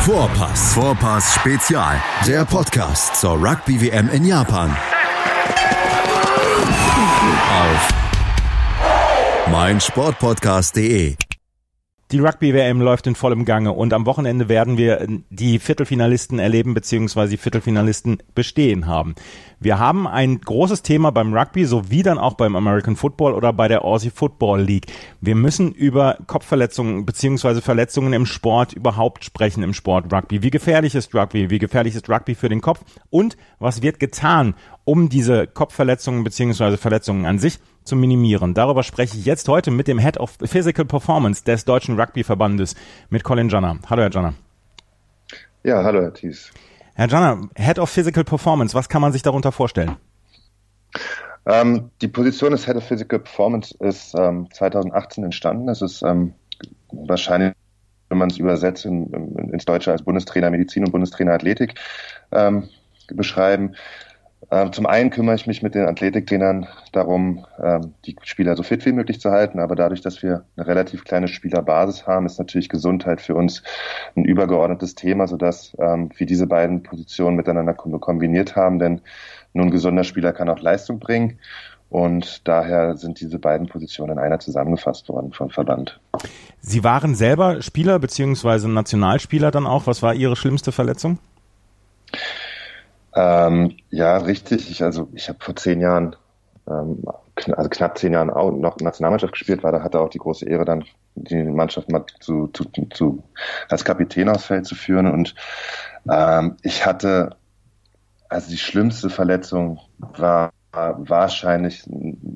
Vorpass Spezial. Der Podcast zur Rugby-WM in Japan. Auf meinsportpodcast.de. Die Rugby-WM läuft in vollem Gange und am Wochenende werden wir die Viertelfinalisten erleben bzw. die Viertelfinalisten bestehen haben. Wir haben ein großes Thema beim Rugby sowie dann auch beim American Football oder bei der Aussie Football League. Wir müssen über Kopfverletzungen bzw. Verletzungen im Sport überhaupt sprechen, im Sport Rugby. Wie gefährlich ist Rugby? Wie gefährlich ist Rugby für den Kopf? Und was wird getan, um diese Kopfverletzungen bzw. Verletzungen an sich zu minimieren? Darüber spreche ich jetzt heute mit dem Head of Physical Performance des Deutschen Rugby-Verbandes, mit Colin Janner. Hallo, Herr Janner. Ja, hallo, Herr Thies. Herr Janner, Head of Physical Performance, was kann man sich darunter vorstellen? Die Position des Head of Physical Performance ist 2018 entstanden. Es ist wahrscheinlich, wenn man es übersetzt, ins Deutsche als Bundestrainer Medizin und Bundestrainer Athletik beschreiben. Zum einen kümmere ich mich mit den Athletiktrainern darum, die Spieler so fit wie möglich zu halten, aber dadurch, dass wir eine relativ kleine Spielerbasis haben, ist natürlich Gesundheit für uns ein übergeordnetes Thema, sodass wir diese beiden Positionen miteinander kombiniert haben, denn nur ein gesunder Spieler kann auch Leistung bringen und daher sind diese beiden Positionen in einer zusammengefasst worden vom Verband. Sie waren selber Spieler bzw. Nationalspieler dann auch. Was war Ihre schlimmste Verletzung? Ja, richtig. Ich habe vor 10 Jahren, knapp 10 Jahren auch noch Nationalmannschaft gespielt, da hatte auch die große Ehre, dann die Mannschaft mal als Kapitän aufs Feld zu führen. Und ich hatte, also die schlimmste Verletzung war wahrscheinlich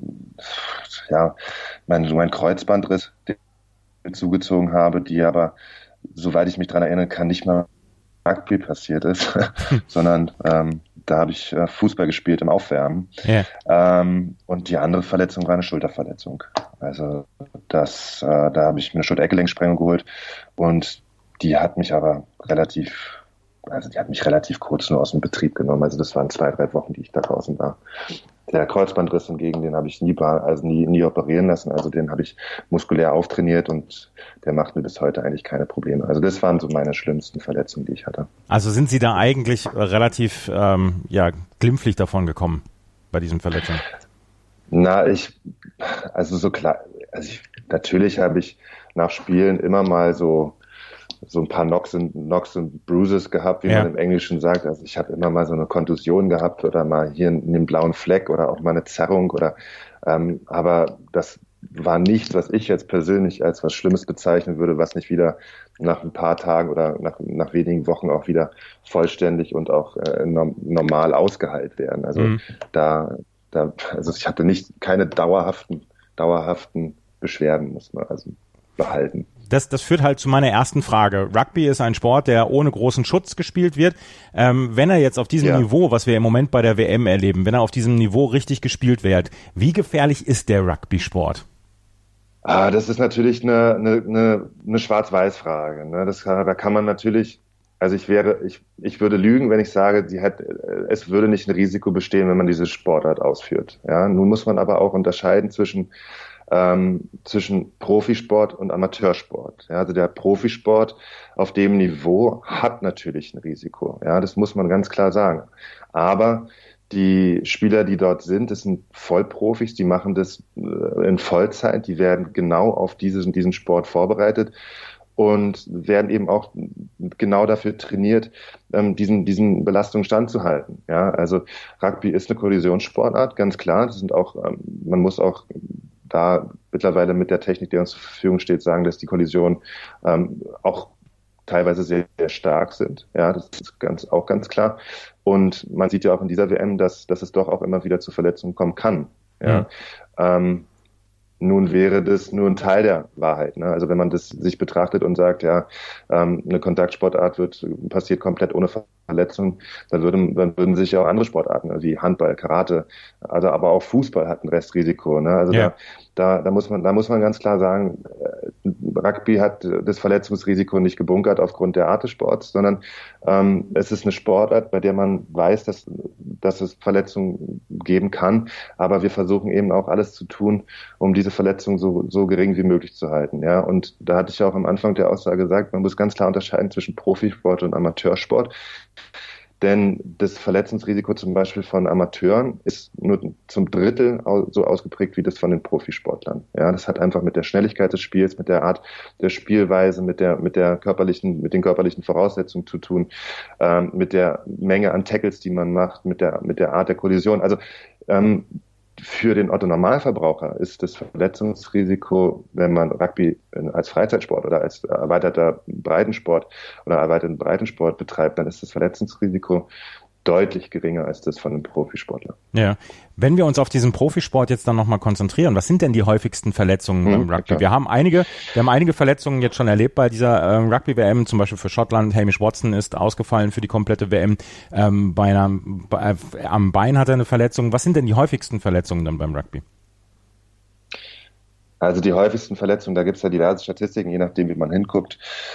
mein Kreuzbandriss, den ich zugezogen habe, die aber, soweit ich mich daran erinnern kann, nicht mal Rugby passiert ist, sondern da habe ich Fußball gespielt im Aufwärmen. Yeah. Und die andere Verletzung war eine Schulterverletzung. Also da habe ich mir eine Schulter-Eckgelenksprengung geholt und die hat mich relativ kurz nur aus dem Betrieb genommen. Also das waren 2-3 Wochen, die ich da draußen war. Der Kreuzbandriss hingegen, den habe ich nie operieren lassen. Also den habe ich muskulär auftrainiert und der macht mir bis heute eigentlich keine Probleme. Also das waren so meine schlimmsten Verletzungen, die ich hatte. Also sind Sie da eigentlich relativ glimpflich davon gekommen bei diesen Verletzungen? Natürlich habe ich nach Spielen immer mal so ein paar Knocks und Bruises gehabt, wie man im Englischen sagt. Also ich habe immer mal so eine Kontusion gehabt oder mal hier einen blauen Fleck oder auch mal eine Zerrung aber das war nichts, was ich jetzt persönlich als was Schlimmes bezeichnen würde, was nicht wieder nach ein paar Tagen oder nach wenigen Wochen auch wieder vollständig und auch normal ausgeheilt werden. Also also ich hatte keine dauerhaften Beschwerden, muss man also behalten. Das führt halt zu meiner ersten Frage. Rugby ist ein Sport, der ohne großen Schutz gespielt wird. Wenn er jetzt auf diesem Niveau, was wir im Moment bei der WM erleben, wenn er auf diesem Niveau richtig gespielt wird, wie gefährlich ist der Rugby-Sport? Das ist natürlich eine Schwarz-Weiß-Frage. Ne? Da kann man natürlich, also ich würde lügen, wenn ich sage, es würde nicht ein Risiko bestehen, wenn man diese Sportart ausführt. Ja? Nun muss man aber auch unterscheiden zwischen Profisport und Amateursport. Ja, also der Profisport auf dem Niveau hat natürlich ein Risiko. Ja, das muss man ganz klar sagen. Aber die Spieler, die dort sind, das sind Vollprofis, die machen das in Vollzeit, die werden genau auf diesen Sport vorbereitet und werden eben auch genau dafür trainiert, diesen Belastungen standzuhalten. Ja, also Rugby ist eine Kollisionssportart, ganz klar. Das sind auch, man muss auch da mittlerweile mit der Technik, die uns zur Verfügung steht, sagen, dass die Kollisionen auch teilweise sehr, sehr stark sind. Ja, das ist auch ganz klar. Und man sieht ja auch in dieser WM, dass es doch auch immer wieder zu Verletzungen kommen kann. Ja. Nun wäre das nur ein Teil der Wahrheit. Ne? Also wenn man das sich betrachtet und sagt, eine Kontaktsportart passiert komplett ohne Verletzung, dann würden sich ja auch andere Sportarten wie Handball, Karate, also aber auch Fußball hat ein Restrisiko. Ne? Also da muss man ganz klar sagen, Rugby hat das Verletzungsrisiko nicht gebunkert aufgrund der Art des Sports, sondern es ist eine Sportart, bei der man weiß, dass dass es Verletzungen geben kann. Aber wir versuchen eben auch alles zu tun, um diese Verletzungen so gering wie möglich zu halten. Ja, und da hatte ich ja auch am Anfang der Aussage gesagt, man muss ganz klar unterscheiden zwischen Profisport und Amateursport. Denn das Verletzungsrisiko zum Beispiel von Amateuren ist nur zum Drittel so ausgeprägt wie das von den Profisportlern. Ja, das hat einfach mit der Schnelligkeit des Spiels, mit der Art der Spielweise, mit den körperlichen Voraussetzungen zu tun, mit der Menge an Tackles, die man macht, mit der Art der Kollision. Also für den Otto-Normalverbraucher ist das Verletzungsrisiko, wenn man Rugby als Freizeitsport oder als erweiterten Breitensport betreibt, dann ist das Verletzungsrisiko deutlich geringer als das von einem Profisportler. Ja. Wenn wir uns auf diesen Profisport jetzt dann nochmal konzentrieren, was sind denn die häufigsten Verletzungen beim Rugby? Klar. Wir haben einige Verletzungen jetzt schon erlebt bei dieser Rugby-WM, zum Beispiel für Schottland. Hamish Watson ist ausgefallen für die komplette WM. Am Bein hat er eine Verletzung. Was sind denn die häufigsten Verletzungen dann beim Rugby? Also die häufigsten Verletzungen, da gibt es ja diverse Statistiken, je nachdem, wie man hinguckt.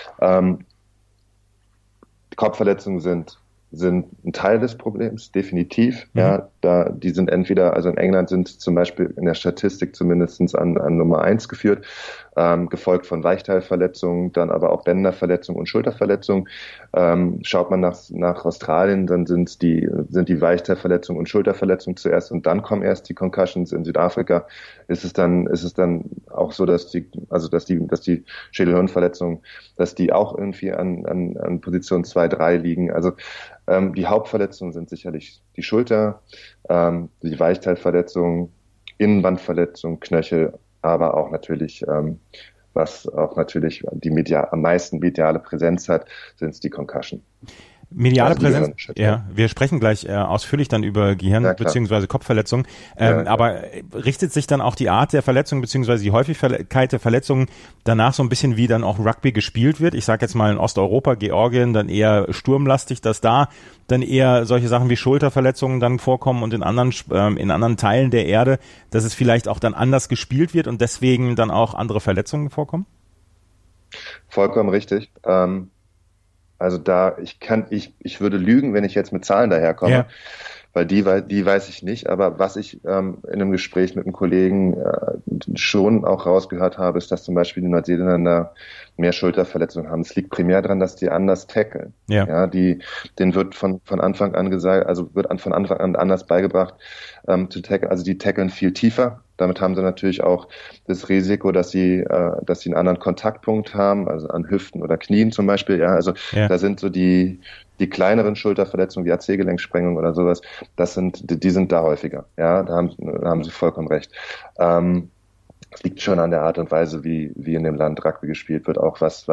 Kopfverletzungen sind ein Teil des Problems, definitiv. Ja, die sind entweder, also in England sind zum Beispiel in der Statistik zumindest an Nummer 1 geführt, gefolgt von Weichteilverletzungen, dann aber auch Bänderverletzungen und Schulterverletzungen. Schaut man nach Australien, dann sind die Weichteilverletzungen und Schulterverletzungen zuerst und dann kommen erst die Concussions. In Südafrika ist es dann auch so, dass die Schädelhirnverletzungen, dass die auch irgendwie an Position 2, 3 liegen. Also die Hauptverletzungen sind sicherlich die Schulter, die Weichteilverletzungen, Innenbandverletzungen, Knöchel, aber auch natürlich, was auch natürlich am meisten mediale Präsenz hat, sind es die Concussion. Mediale Präsenz, ja, wir sprechen gleich ausführlich dann über Gehirn- bzw. Kopfverletzungen, aber richtet sich dann auch die Art der Verletzung bzw. die Häufigkeit der Verletzungen danach so ein bisschen, wie dann auch Rugby gespielt wird? Ich sage jetzt mal in Osteuropa, Georgien, dann eher sturmlastig, dass da dann eher solche Sachen wie Schulterverletzungen dann vorkommen und in anderen Teilen der Erde, dass es vielleicht auch dann anders gespielt wird und deswegen dann auch andere Verletzungen vorkommen? Vollkommen richtig. Also ich würde lügen, wenn ich jetzt mit Zahlen daherkomme, weil die weiß ich nicht. Aber was ich in einem Gespräch mit einem Kollegen schon auch rausgehört habe, ist, dass zum Beispiel die Neuseeländer mehr Schulterverletzungen haben. Es liegt primär daran, dass die anders tackeln. Ja, denen wird von Anfang an gesagt, also wird von Anfang an anders beigebracht zu tackeln. Also die tackeln viel tiefer. Damit haben sie natürlich auch das Risiko, dass sie einen anderen Kontaktpunkt haben, also an Hüften oder Knien zum Beispiel. Ja, also da sind so die kleineren Schulterverletzungen, die AC-Gelenksprengung oder sowas, die sind da häufiger. Ja, da haben Sie vollkommen recht. Es liegt schon an der Art und Weise, wie in dem Land Rugby gespielt wird, auch was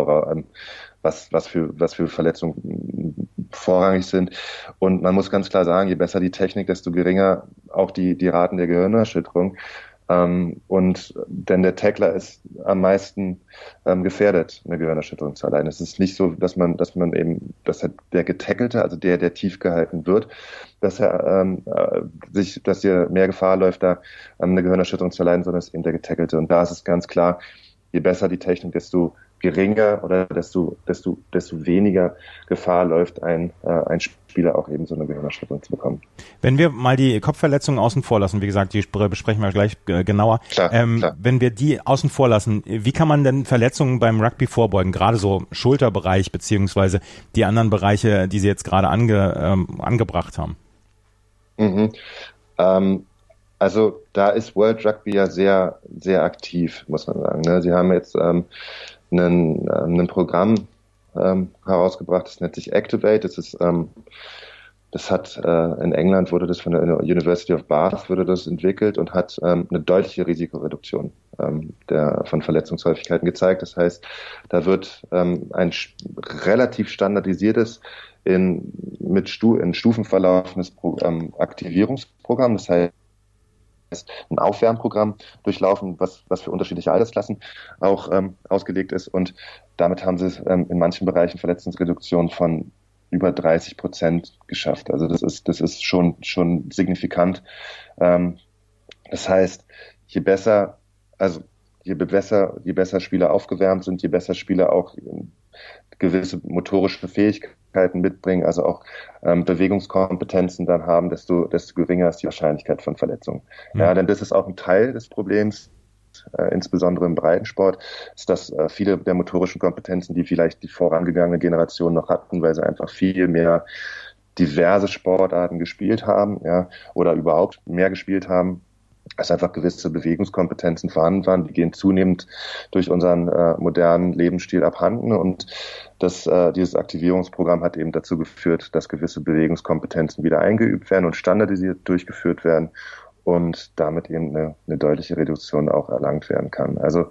für Verletzungen vorrangig sind. Und man muss ganz klar sagen, je besser die Technik, desto geringer auch die Raten der Gehirnerschütterung. Und denn der Tackler ist am meisten gefährdet, eine Gehirnerschütterung zu erleiden. Es ist nicht so, dass der Getackelte, also der tief gehalten wird, dass er mehr Gefahr läuft, da eine Gehirnerschütterung zu erleiden, sondern es ist eben der Getackelte. Und da ist es ganz klar, je besser die Technik, desto geringer oder desto weniger Gefahr läuft ein Spieler auch eben so eine Gehirnerschütterung zu bekommen. Wenn wir mal die Kopfverletzungen außen vor lassen, wie gesagt, die besprechen wir gleich genauer. Klar. Wenn wir die außen vor lassen, wie kann man denn Verletzungen beim Rugby vorbeugen? Gerade so Schulterbereich beziehungsweise die anderen Bereiche, die Sie jetzt gerade angebracht haben. Also da ist World Rugby ja sehr, sehr aktiv, muss man sagen. Ne? Sie haben jetzt ein Programm herausgebracht, das nennt sich Activate. Das hat in England wurde das von der University of Bath entwickelt und hat eine deutliche Risikoreduktion von Verletzungshäufigkeiten gezeigt. Das heißt, da wird ein relativ standardisiertes in Stufen verlaufendes Aktivierungsprogramm, das heißt ein Aufwärmprogramm durchlaufen, was für unterschiedliche Altersklassen auch ausgelegt ist. Und damit haben sie es in manchen Bereichen Verletzungsreduktion von über 30% geschafft. Also das ist schon signifikant. Das heißt, je besser Spieler aufgewärmt sind, je besser Spieler auch gewisse motorische Fähigkeiten mitbringen, also auch Bewegungskompetenzen dann haben, desto geringer ist die Wahrscheinlichkeit von Verletzungen. Ja, denn das ist auch ein Teil des Problems, insbesondere im Breitensport, ist, dass viele der motorischen Kompetenzen, die vielleicht die vorangegangene Generation noch hatten, weil sie einfach viel mehr diverse Sportarten gespielt haben, ja, oder überhaupt mehr gespielt haben, dass einfach gewisse Bewegungskompetenzen vorhanden waren, die gehen zunehmend durch unseren modernen Lebensstil abhanden und dieses Aktivierungsprogramm hat eben dazu geführt, dass gewisse Bewegungskompetenzen wieder eingeübt werden und standardisiert durchgeführt werden und damit eben eine deutliche Reduktion auch erlangt werden kann. Also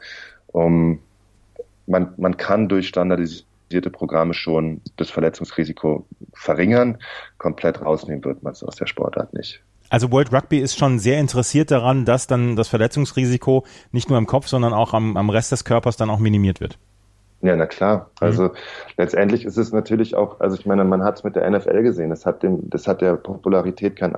man kann durch standardisierte Programme schon das Verletzungsrisiko verringern. Komplett rausnehmen wird man es aus der Sportart nicht. Also World Rugby ist schon sehr interessiert daran, dass dann das Verletzungsrisiko nicht nur im Kopf, sondern auch am Rest des Körpers dann auch minimiert wird. Ja, na klar. Also letztendlich ist es natürlich auch, also ich meine, man hat es mit der NFL gesehen, das hat der Popularität keinen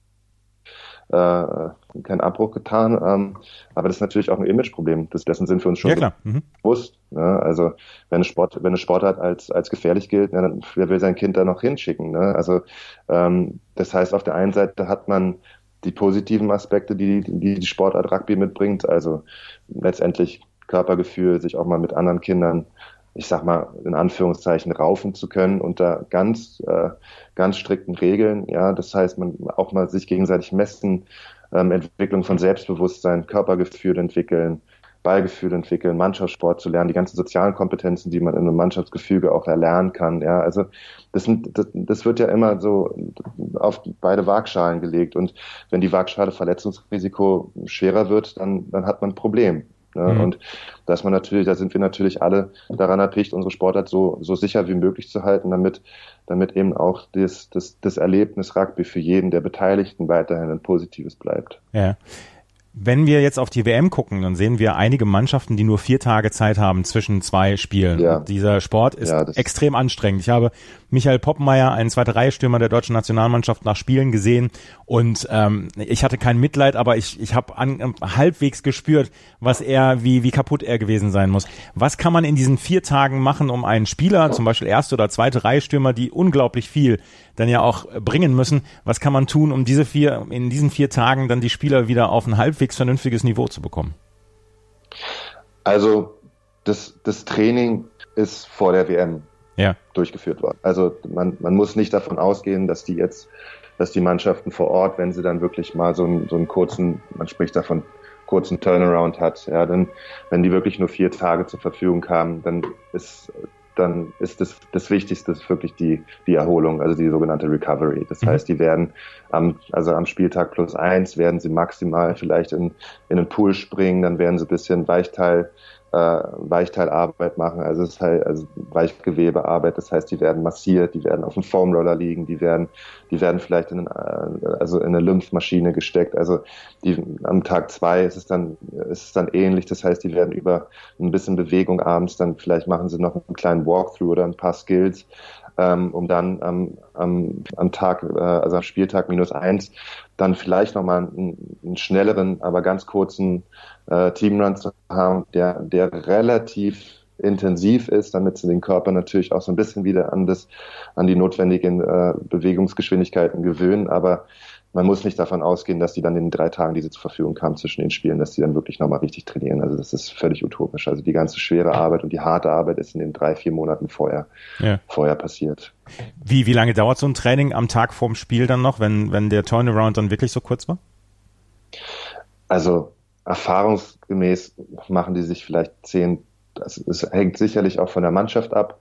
Abbruch getan, aber das ist natürlich auch ein Imageproblem. Dessen sind wir uns schon bewusst. Ne? Also wenn eine Sportart als gefährlich gilt, dann wer will sein Kind da noch hinschicken? Ne? Also das heißt, auf der einen Seite hat man die positiven Aspekte, die Sportart Rugby mitbringt, also letztendlich Körpergefühl, sich auch mal mit anderen Kindern, ich sag mal, in Anführungszeichen raufen zu können unter ganz strikten Regeln. Ja, das heißt, man auch mal sich gegenseitig messen, Entwicklung von Selbstbewusstsein, Körpergefühl entwickeln, Ballgefühl entwickeln, Mannschaftssport zu lernen, die ganzen sozialen Kompetenzen, die man in einem Mannschaftsgefüge auch erlernen kann. Ja, also das wird ja immer so auf beide Waagschalen gelegt und wenn die Waagschale Verletzungsrisiko schwerer wird, dann hat man ein Problem. Und da sind wir natürlich alle daran erpicht, unsere Sportart so sicher wie möglich zu halten, damit eben auch das Erlebnis Rugby für jeden der Beteiligten weiterhin ein positives bleibt. Ja. Wenn wir jetzt auf die WM gucken, dann sehen wir einige Mannschaften, die nur 4 Tage Zeit haben zwischen 2 Spielen. Ja. Dieser Sport ist extrem anstrengend. Ich habe Michael Poppenmeier, einen Zweite-Reihe-Stürmer der deutschen Nationalmannschaft, nach Spielen gesehen und ich hatte kein Mitleid, aber ich habe halbwegs gespürt, wie kaputt er gewesen sein muss. Was kann man in diesen 4 Tagen machen, um einen Spieler, zum Beispiel Erste- oder Zweite-Reihe-Stürmer, die unglaublich viel dann ja auch bringen müssen, was kann man tun, um in diesen 4 Tagen dann die Spieler wieder auf ein halbwegs vernünftiges Niveau zu bekommen? Also das Training ist vor der WM durchgeführt worden. Also man muss nicht davon ausgehen, dass die Mannschaften vor Ort, wenn sie dann wirklich mal so einen kurzen, man spricht davon, kurzen Turnaround hat, ja, dann, wenn die wirklich nur 4 Tage zur Verfügung haben, dann ist das Wichtigste wirklich die Erholung, also die sogenannte Recovery. Das heißt, die werden am Spieltag +1 werden sie maximal vielleicht in den Pool springen, dann werden sie ein bisschen Weichteilarbeit machen, also Weichgewebearbeit, das heißt, die werden massiert, die werden auf dem Foamroller liegen, die werden vielleicht in eine Lymphmaschine gesteckt, also am Tag 2 ist es dann ähnlich, das heißt, die werden über ein bisschen Bewegung abends, dann vielleicht machen sie noch einen kleinen Walkthrough oder ein paar Skills, um dann am Spieltag -1 dann vielleicht nochmal einen schnelleren, aber ganz kurzen Teamrun zu haben, der relativ intensiv ist, damit sie den Körper natürlich auch so ein bisschen wieder an die notwendigen Bewegungsgeschwindigkeiten gewöhnen, aber man muss nicht davon ausgehen, dass die dann in den 3 Tagen, die sie zur Verfügung haben zwischen den Spielen, dass die dann wirklich nochmal richtig trainieren. Also das ist völlig utopisch. Also die ganze schwere Arbeit und die harte Arbeit ist in den 3-4 Monaten vorher passiert. Wie lange dauert so ein Training am Tag vorm Spiel dann noch, wenn der Turnaround dann wirklich so kurz war? Also erfahrungsgemäß machen die sich vielleicht 10, es hängt sicherlich auch von der Mannschaft ab.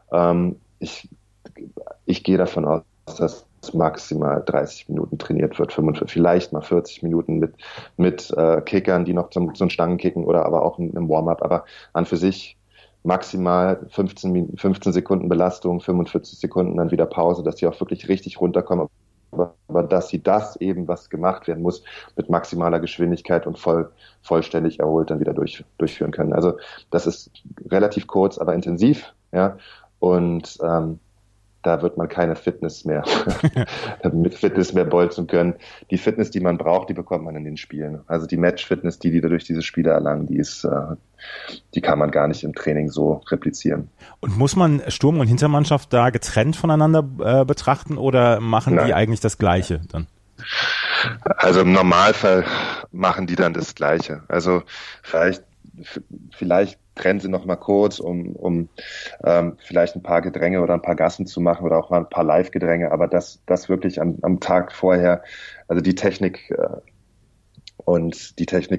Ich gehe davon aus, dass maximal 30 Minuten trainiert wird, vielleicht mal 40 Minuten mit Kickern, die noch so einen Stangen kicken oder aber auch im Warm-up, aber an für sich maximal 15 Sekunden Belastung, 45 Sekunden dann wieder Pause, dass die auch wirklich richtig runterkommen, aber dass sie das eben, was gemacht werden muss, mit maximaler Geschwindigkeit und vollständig erholt dann wieder durchführen können. Also das ist relativ kurz, aber intensiv, ja, und da wird man keine Fitness mehr bolzen können. Die Fitness, die man braucht, die bekommt man in den Spielen. Also die Match-Fitness, die durch diese Spiele erlangen, die kann man gar nicht im Training so replizieren. Und muss man Sturm- und Hintermannschaft da getrennt voneinander betrachten oder machen die eigentlich das Gleiche dann? Also im Normalfall machen die dann das Gleiche. Also vielleicht trennen sie noch mal kurz, um vielleicht ein paar Gedränge oder ein paar Gassen zu machen oder auch mal ein paar Live-Gedränge, aber das wirklich am Tag vorher, also die Technik und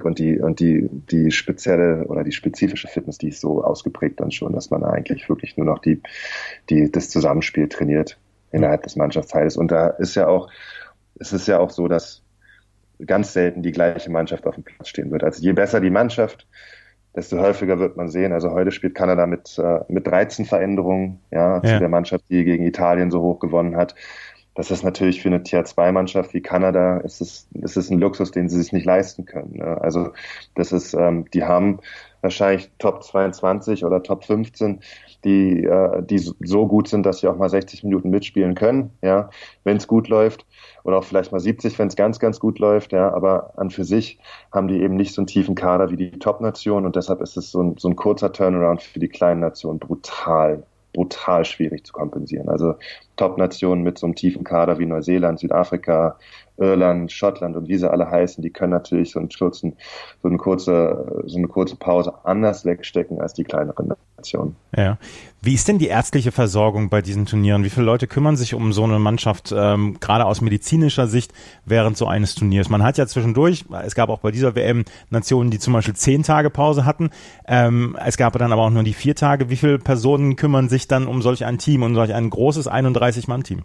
die spezielle oder die spezifische Fitness, die ist so ausgeprägt dann schon, dass man eigentlich wirklich nur noch das Zusammenspiel trainiert innerhalb des Mannschaftsteils. Und es ist ja auch so, dass ganz selten die gleiche Mannschaft auf dem Platz stehen wird. Also je besser die Mannschaft, desto häufiger wird man sehen. Also heute spielt Kanada mit 13 Veränderungen, zu der Mannschaft, die gegen Italien so hoch gewonnen hat. Das ist natürlich für eine Tier-2-Mannschaft wie Kanada, es ist ein Luxus, den sie sich nicht leisten können. Ne? Also die haben wahrscheinlich Top 22 oder Top 15, die so gut sind, dass sie auch mal 60 Minuten mitspielen können, wenn es gut läuft. Oder auch vielleicht mal 70, wenn es ganz, ganz gut läuft. Aber an für sich haben die eben nicht so einen tiefen Kader wie die Top-Nation. Und deshalb ist es so ein kurzer Turnaround für die kleinen Nationen brutal schwierig zu kompensieren. Also Top-Nationen mit so einem tiefen Kader wie Neuseeland, Südafrika, Irland, Schottland und wie sie alle heißen, die können natürlich so eine kurze Pause anders wegstecken als die kleineren Nationen. Ja. Wie ist denn die ärztliche Versorgung bei diesen Turnieren? Wie viele Leute kümmern sich um so eine Mannschaft, gerade aus medizinischer Sicht, während so eines Turniers? Man hat ja zwischendurch, es gab auch bei dieser WM Nationen, die zum Beispiel 10 Tage Pause hatten. Es gab dann aber auch nur die 4 Tage. Wie viele Personen kümmern sich dann um solch ein Team, um solch ein großes 31-Mann-Team?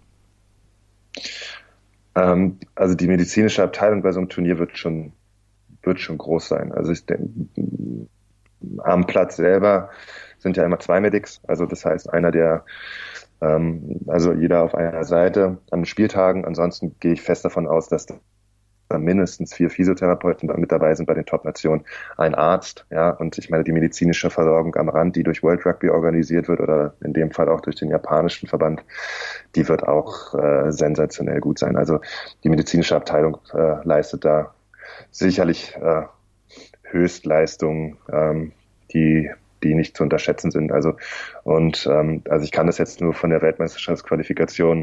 Also die medizinische Abteilung bei so einem Turnier wird schon groß sein. Also ich denke, am Platz selber sind ja immer 2 Medics. Also das heißt, einer also jeder auf einer Seite an den Spieltagen. Ansonsten gehe ich fest davon aus, dass da mindestens 4 Physiotherapeuten mit dabei sind bei den Top-Nationen, ein Arzt, und ich meine, die medizinische Versorgung am Rand, die durch World Rugby organisiert wird oder in dem Fall auch durch den japanischen Verband, die wird auch sensationell gut sein. Also die medizinische Abteilung leistet da sicherlich Höchstleistungen, die nicht zu unterschätzen sind. Also ich kann das jetzt nur von der Weltmeisterschaftsqualifikation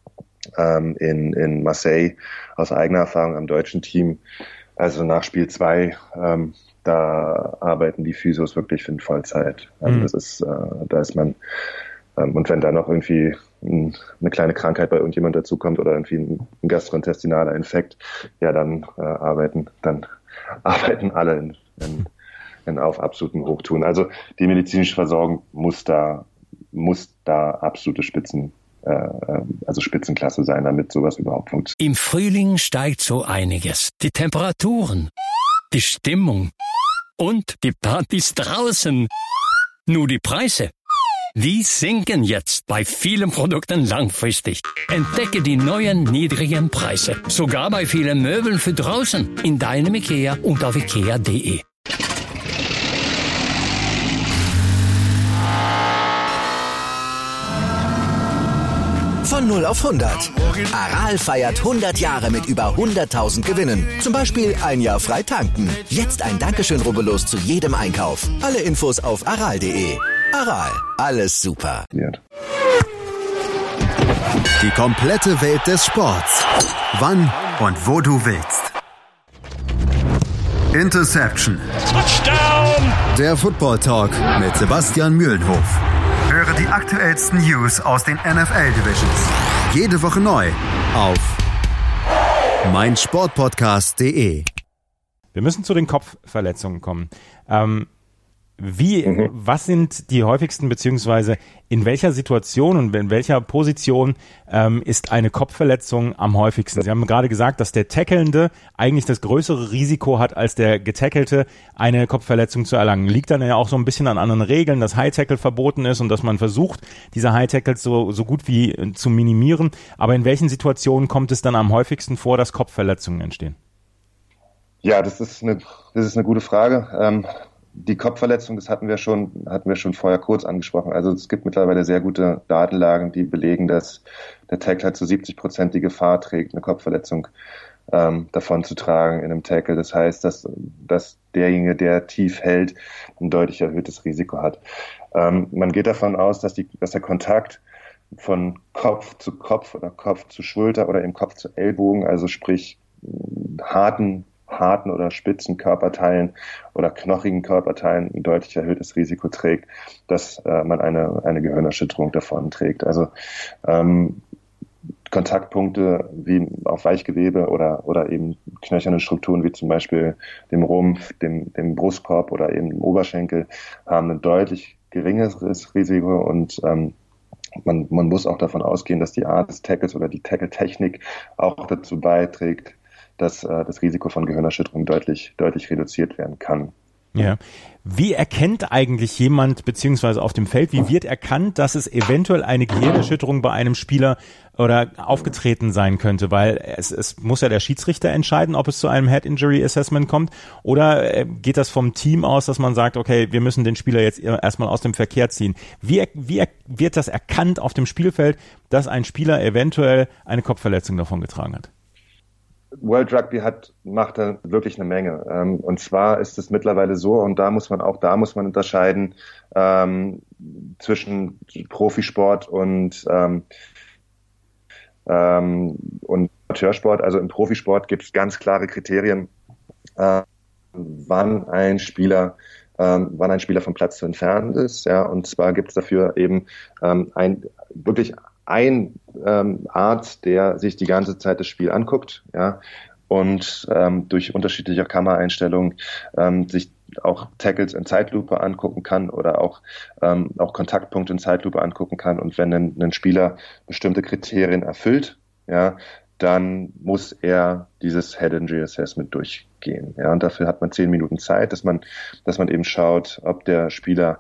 in Marseille aus eigener Erfahrung am deutschen Team. Also nach Spiel 2, da arbeiten die Physios wirklich in Vollzeit. Also da ist man, und wenn da noch irgendwie eine kleine Krankheit bei irgendjemand dazukommt oder irgendwie ein gastrointestinaler Infekt, dann arbeiten alle in auf absoluten Hochtouren. Also die medizinische Versorgung muss da absolute Spitzenklasse sein, damit sowas überhaupt funktioniert. Im Frühling steigt so einiges. Die Temperaturen, die Stimmung und die Partys draußen. Nur die Preise, die sinken jetzt bei vielen Produkten langfristig. Entdecke die neuen niedrigen Preise. Sogar bei vielen Möbeln für draußen. In deinem IKEA und auf IKEA.de. Von 0 auf 100. Aral feiert 100 Jahre mit über 100.000 Gewinnen. Zum Beispiel 1 Jahr frei tanken. Jetzt ein Dankeschön, rubbellos zu jedem Einkauf. Alle Infos auf aral.de. Aral, alles super. Die komplette Welt des Sports. Wann und wo du willst. Interception. Touchdown! Der Football Talk mit Sebastian Mühlenhof. Höre die aktuellsten News aus den NFL-Divisions. Jede Woche neu auf meinsportpodcast.de. Wir müssen zu den Kopfverletzungen kommen. Was sind die häufigsten, beziehungsweise in welcher Situation und in welcher Position ist eine Kopfverletzung am häufigsten? Sie haben gerade gesagt, dass der Tackelnde eigentlich das größere Risiko hat, als der Getackelte eine Kopfverletzung zu erlangen. Liegt dann ja auch so ein bisschen an anderen Regeln, dass High-Tackle verboten ist und dass man versucht, diese High-Tackles so gut wie zu minimieren. Aber in welchen Situationen kommt es dann am häufigsten vor, dass Kopfverletzungen entstehen? Ja, das ist eine gute Frage. die Kopfverletzung, das hatten wir schon vorher kurz angesprochen. Also es gibt mittlerweile sehr gute Datenlagen, die belegen, dass der Tackler zu 70% die Gefahr trägt, eine Kopfverletzung davon zu tragen in einem Tackle. Das heißt, dass derjenige, der tief hält, ein deutlich erhöhtes Risiko hat. Man geht davon aus, dass der Kontakt von Kopf zu Kopf oder Kopf zu Schulter oder im Kopf zu Ellbogen, also sprich harten oder spitzen Körperteilen oder knochigen Körperteilen ein deutlich erhöhtes Risiko trägt, dass man eine Gehirnerschütterung davon trägt. Also Kontaktpunkte wie auf Weichgewebe oder eben knöcherne Strukturen wie zum Beispiel dem Rumpf, dem Brustkorb oder eben dem Oberschenkel haben ein deutlich geringeres Risiko und man muss auch davon ausgehen, dass die Art des Tackles oder die Tackle-Technik auch dazu beiträgt, dass das Risiko von Gehirnerschütterung deutlich reduziert werden kann. Ja. Wie erkennt eigentlich jemand, beziehungsweise auf dem Feld, wie wird erkannt, dass es eventuell eine Gehirnerschütterung bei einem Spieler oder aufgetreten sein könnte? Weil es muss ja der Schiedsrichter entscheiden, ob es zu einem Head Injury Assessment kommt, oder geht das vom Team aus, dass man sagt, okay, wir müssen den Spieler jetzt erstmal aus dem Verkehr ziehen? Wie wird das erkannt auf dem Spielfeld, dass ein Spieler eventuell eine Kopfverletzung davongetragen hat? World Rugby macht da wirklich eine Menge. Und zwar ist es mittlerweile so, und da muss man unterscheiden zwischen Profisport und Amateursport. Also im Profisport gibt es ganz klare Kriterien, wann ein Spieler vom Platz zu entfernen ist. Ja, und zwar gibt es dafür eben ein Arzt, der sich die ganze Zeit das Spiel anguckt, ja, und durch unterschiedliche Kameraeinstellungen sich auch Tackles in Zeitlupe angucken kann oder auch Kontaktpunkte in Zeitlupe angucken kann. Und wenn ein Spieler bestimmte Kriterien erfüllt, ja, dann muss er dieses Head Injury Assessment durchgehen. Ja, und dafür hat man 10 Minuten Zeit, dass man eben schaut, ob der Spieler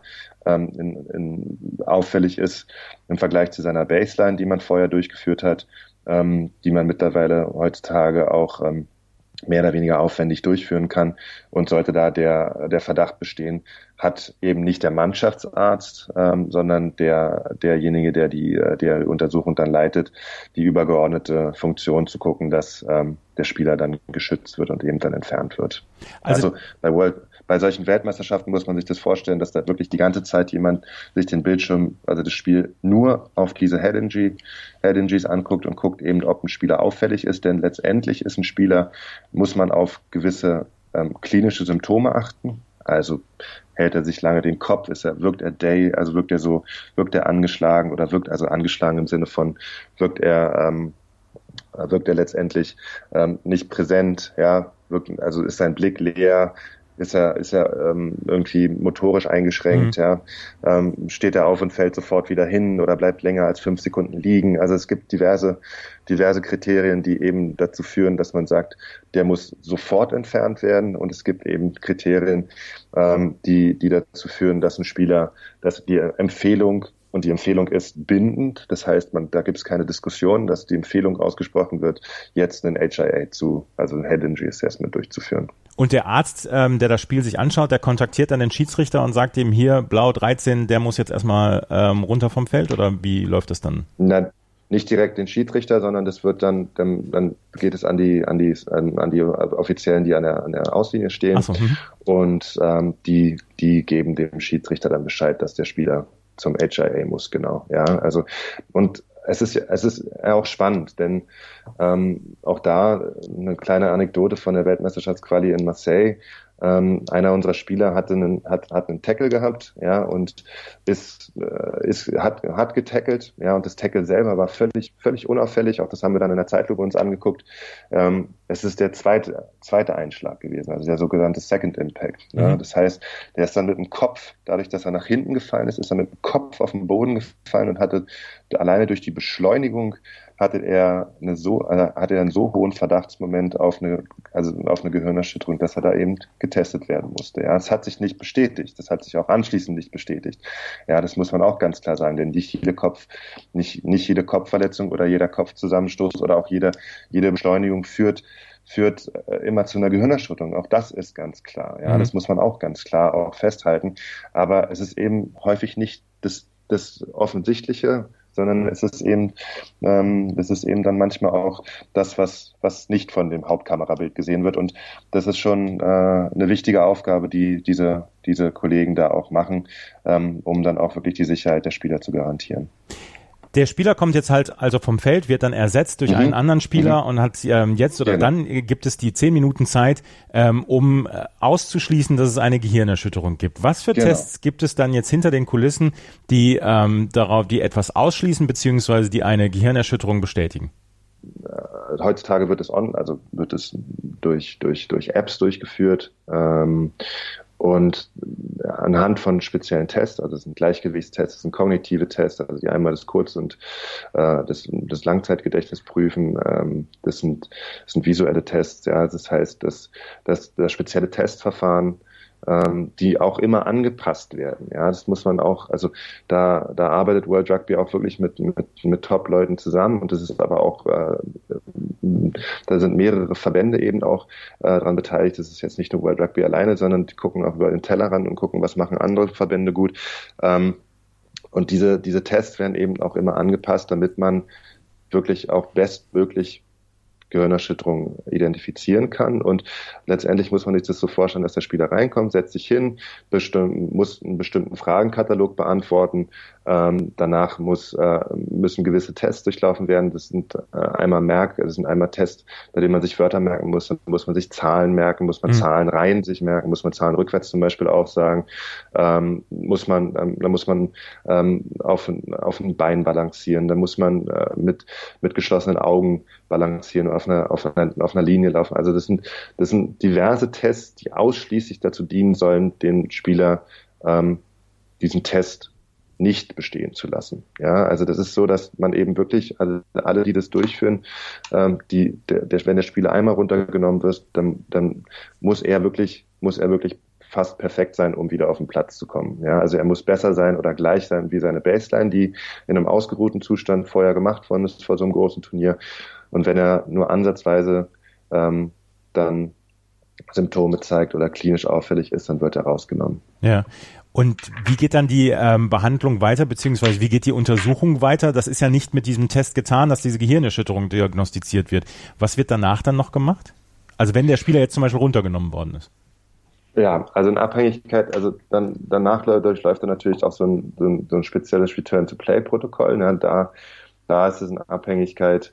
auffällig ist im Vergleich zu seiner Baseline, die man vorher durchgeführt hat, die man mittlerweile heutzutage auch mehr oder weniger aufwendig durchführen kann. Und sollte da der Verdacht bestehen, hat eben nicht der Mannschaftsarzt, sondern derjenige, der die Untersuchung dann leitet, die übergeordnete Funktion zu gucken, dass der Spieler dann geschützt wird und eben dann entfernt wird. Also bei solchen Weltmeisterschaften muss man sich das vorstellen, dass da wirklich die ganze Zeit jemand sich den Bildschirm, also das Spiel nur auf diese Head Injuries anguckt und guckt eben, ob ein Spieler auffällig ist, denn letztendlich ist ein Spieler, muss man auf gewisse klinische Symptome achten. Also hält er sich lange den Kopf, wirkt er angeschlagen oder wirkt also angeschlagen im Sinne von, wirkt er letztendlich nicht präsent, ja, also ist sein Blick leer, ist er irgendwie motorisch eingeschränkt, ja, steht er auf und fällt sofort wieder hin oder bleibt länger als 5 Sekunden liegen. Also es gibt diverse Kriterien, die eben dazu führen, dass man sagt, der muss sofort entfernt werden, und es gibt eben Kriterien, die dazu führen, dass ein Spieler, dass die Empfehlung ist bindend, das heißt, da gibt es keine Diskussion, dass die Empfehlung ausgesprochen wird, jetzt einen HIA also ein Head Injury Assessment durchzuführen. Und der Arzt, der das Spiel sich anschaut, der kontaktiert dann den Schiedsrichter und sagt ihm, hier, Blau 13, der muss jetzt erstmal runter vom Feld, oder wie läuft das dann? Na, nicht direkt den Schiedsrichter, sondern das wird dann geht es an die Offiziellen, die an der Auslinie stehen. Ach so, und die geben dem Schiedsrichter dann Bescheid, dass der Spieler zum HIA muss, genau. Ja, also, und es ist auch spannend, denn auch da eine kleine Anekdote von der Weltmeisterschaftsquali in Marseille. Einer unserer Spieler hat einen Tackle gehabt, ja, und hat getackelt, ja, und das Tackle selber war völlig unauffällig. Auch das haben wir dann in der Zeitlupe uns angeguckt. Es ist der zweite Einschlag gewesen, also der sogenannte Second Impact. Mhm. Ja, das heißt, der ist dann mit dem Kopf, dadurch, dass er nach hinten gefallen ist er mit dem Kopf auf den Boden gefallen und hatte alleine durch die Beschleunigung hatte er einen so hohen Verdachtsmoment auf eine Gehirnerschütterung, dass er da eben getestet werden musste. Ja, es hat sich nicht bestätigt. Das hat sich auch anschließend nicht bestätigt. Ja, das muss man auch ganz klar sagen, denn nicht jede Kopfverletzung oder jeder Kopfzusammenstoß oder auch jede Beschleunigung führt führt immer zu einer Gehirnerschütterung. Auch das ist ganz klar. Ja, das muss man auch ganz klar auch festhalten. Aber es ist eben häufig nicht das Offensichtliche, sondern es ist eben dann manchmal auch das, was nicht von dem Hauptkamerabild gesehen wird. Und das ist schon eine wichtige Aufgabe, die diese Kollegen da auch machen, um dann auch wirklich die Sicherheit der Spieler zu garantieren. Der Spieler kommt jetzt halt also vom Feld, wird dann ersetzt durch einen anderen Spieler und hat jetzt oder dann gibt es die 10 Minuten Zeit, um auszuschließen, dass es eine Gehirnerschütterung gibt. Was für Tests gibt es dann jetzt hinter den Kulissen, die die etwas ausschließen beziehungsweise die eine Gehirnerschütterung bestätigen? Heutzutage wird es durch Apps durchgeführt. Und anhand von speziellen Tests, also es sind Gleichgewichtstests, es sind kognitive Tests, also die einmal das Kurz- und das Langzeitgedächtnis prüfen, das sind visuelle Tests, ja, das heißt, dass das spezielle Testverfahren, die auch immer angepasst werden, ja, das muss man auch, also da arbeitet World Rugby auch wirklich mit Top-Leuten zusammen und das ist aber auch, da sind mehrere Verbände eben auch daran beteiligt, das ist jetzt nicht nur World Rugby alleine, sondern die gucken auch über den Tellerrand und gucken, was machen andere Verbände gut, und diese Tests werden eben auch immer angepasst, damit man wirklich auch bestmöglich Gehirnerschütterung identifizieren kann und letztendlich muss man sich das so vorstellen, dass der Spieler reinkommt, setzt sich hin, muss einen bestimmten Fragenkatalog beantworten, danach müssen gewisse Tests durchlaufen werden, das sind einmal Tests, bei denen man sich Wörter merken muss, dann muss man sich Zahlen merken, muss man Zahlenreihen sich merken, muss man Zahlen rückwärts zum Beispiel aufsagen, dann muss man auf ein Bein balancieren, dann muss man mit geschlossenen Augen balancieren, auf einer Linie laufen. Also das sind diverse Tests, die ausschließlich dazu dienen sollen, den Spieler diesen Test nicht bestehen zu lassen. Ja, also das ist so, dass man eben wirklich, also alle, die das durchführen, wenn der Spieler einmal runtergenommen wird, dann muss er wirklich fast perfekt sein, um wieder auf den Platz zu kommen. Ja, also er muss besser sein oder gleich sein wie seine Baseline, die in einem ausgeruhten Zustand vorher gemacht worden ist vor so einem großen Turnier. Und wenn er nur ansatzweise dann Symptome zeigt oder klinisch auffällig ist, dann wird er rausgenommen. Ja. Und wie geht dann die Behandlung weiter, beziehungsweise wie geht die Untersuchung weiter? Das ist ja nicht mit diesem Test getan, dass diese Gehirnerschütterung diagnostiziert wird. Was wird danach dann noch gemacht? Also wenn der Spieler jetzt zum Beispiel runtergenommen worden ist. Ja, also in Abhängigkeit, also danach durchläuft er natürlich auch so ein spezielles Return-to-Play-Protokoll. Ne? Da ist es in Abhängigkeit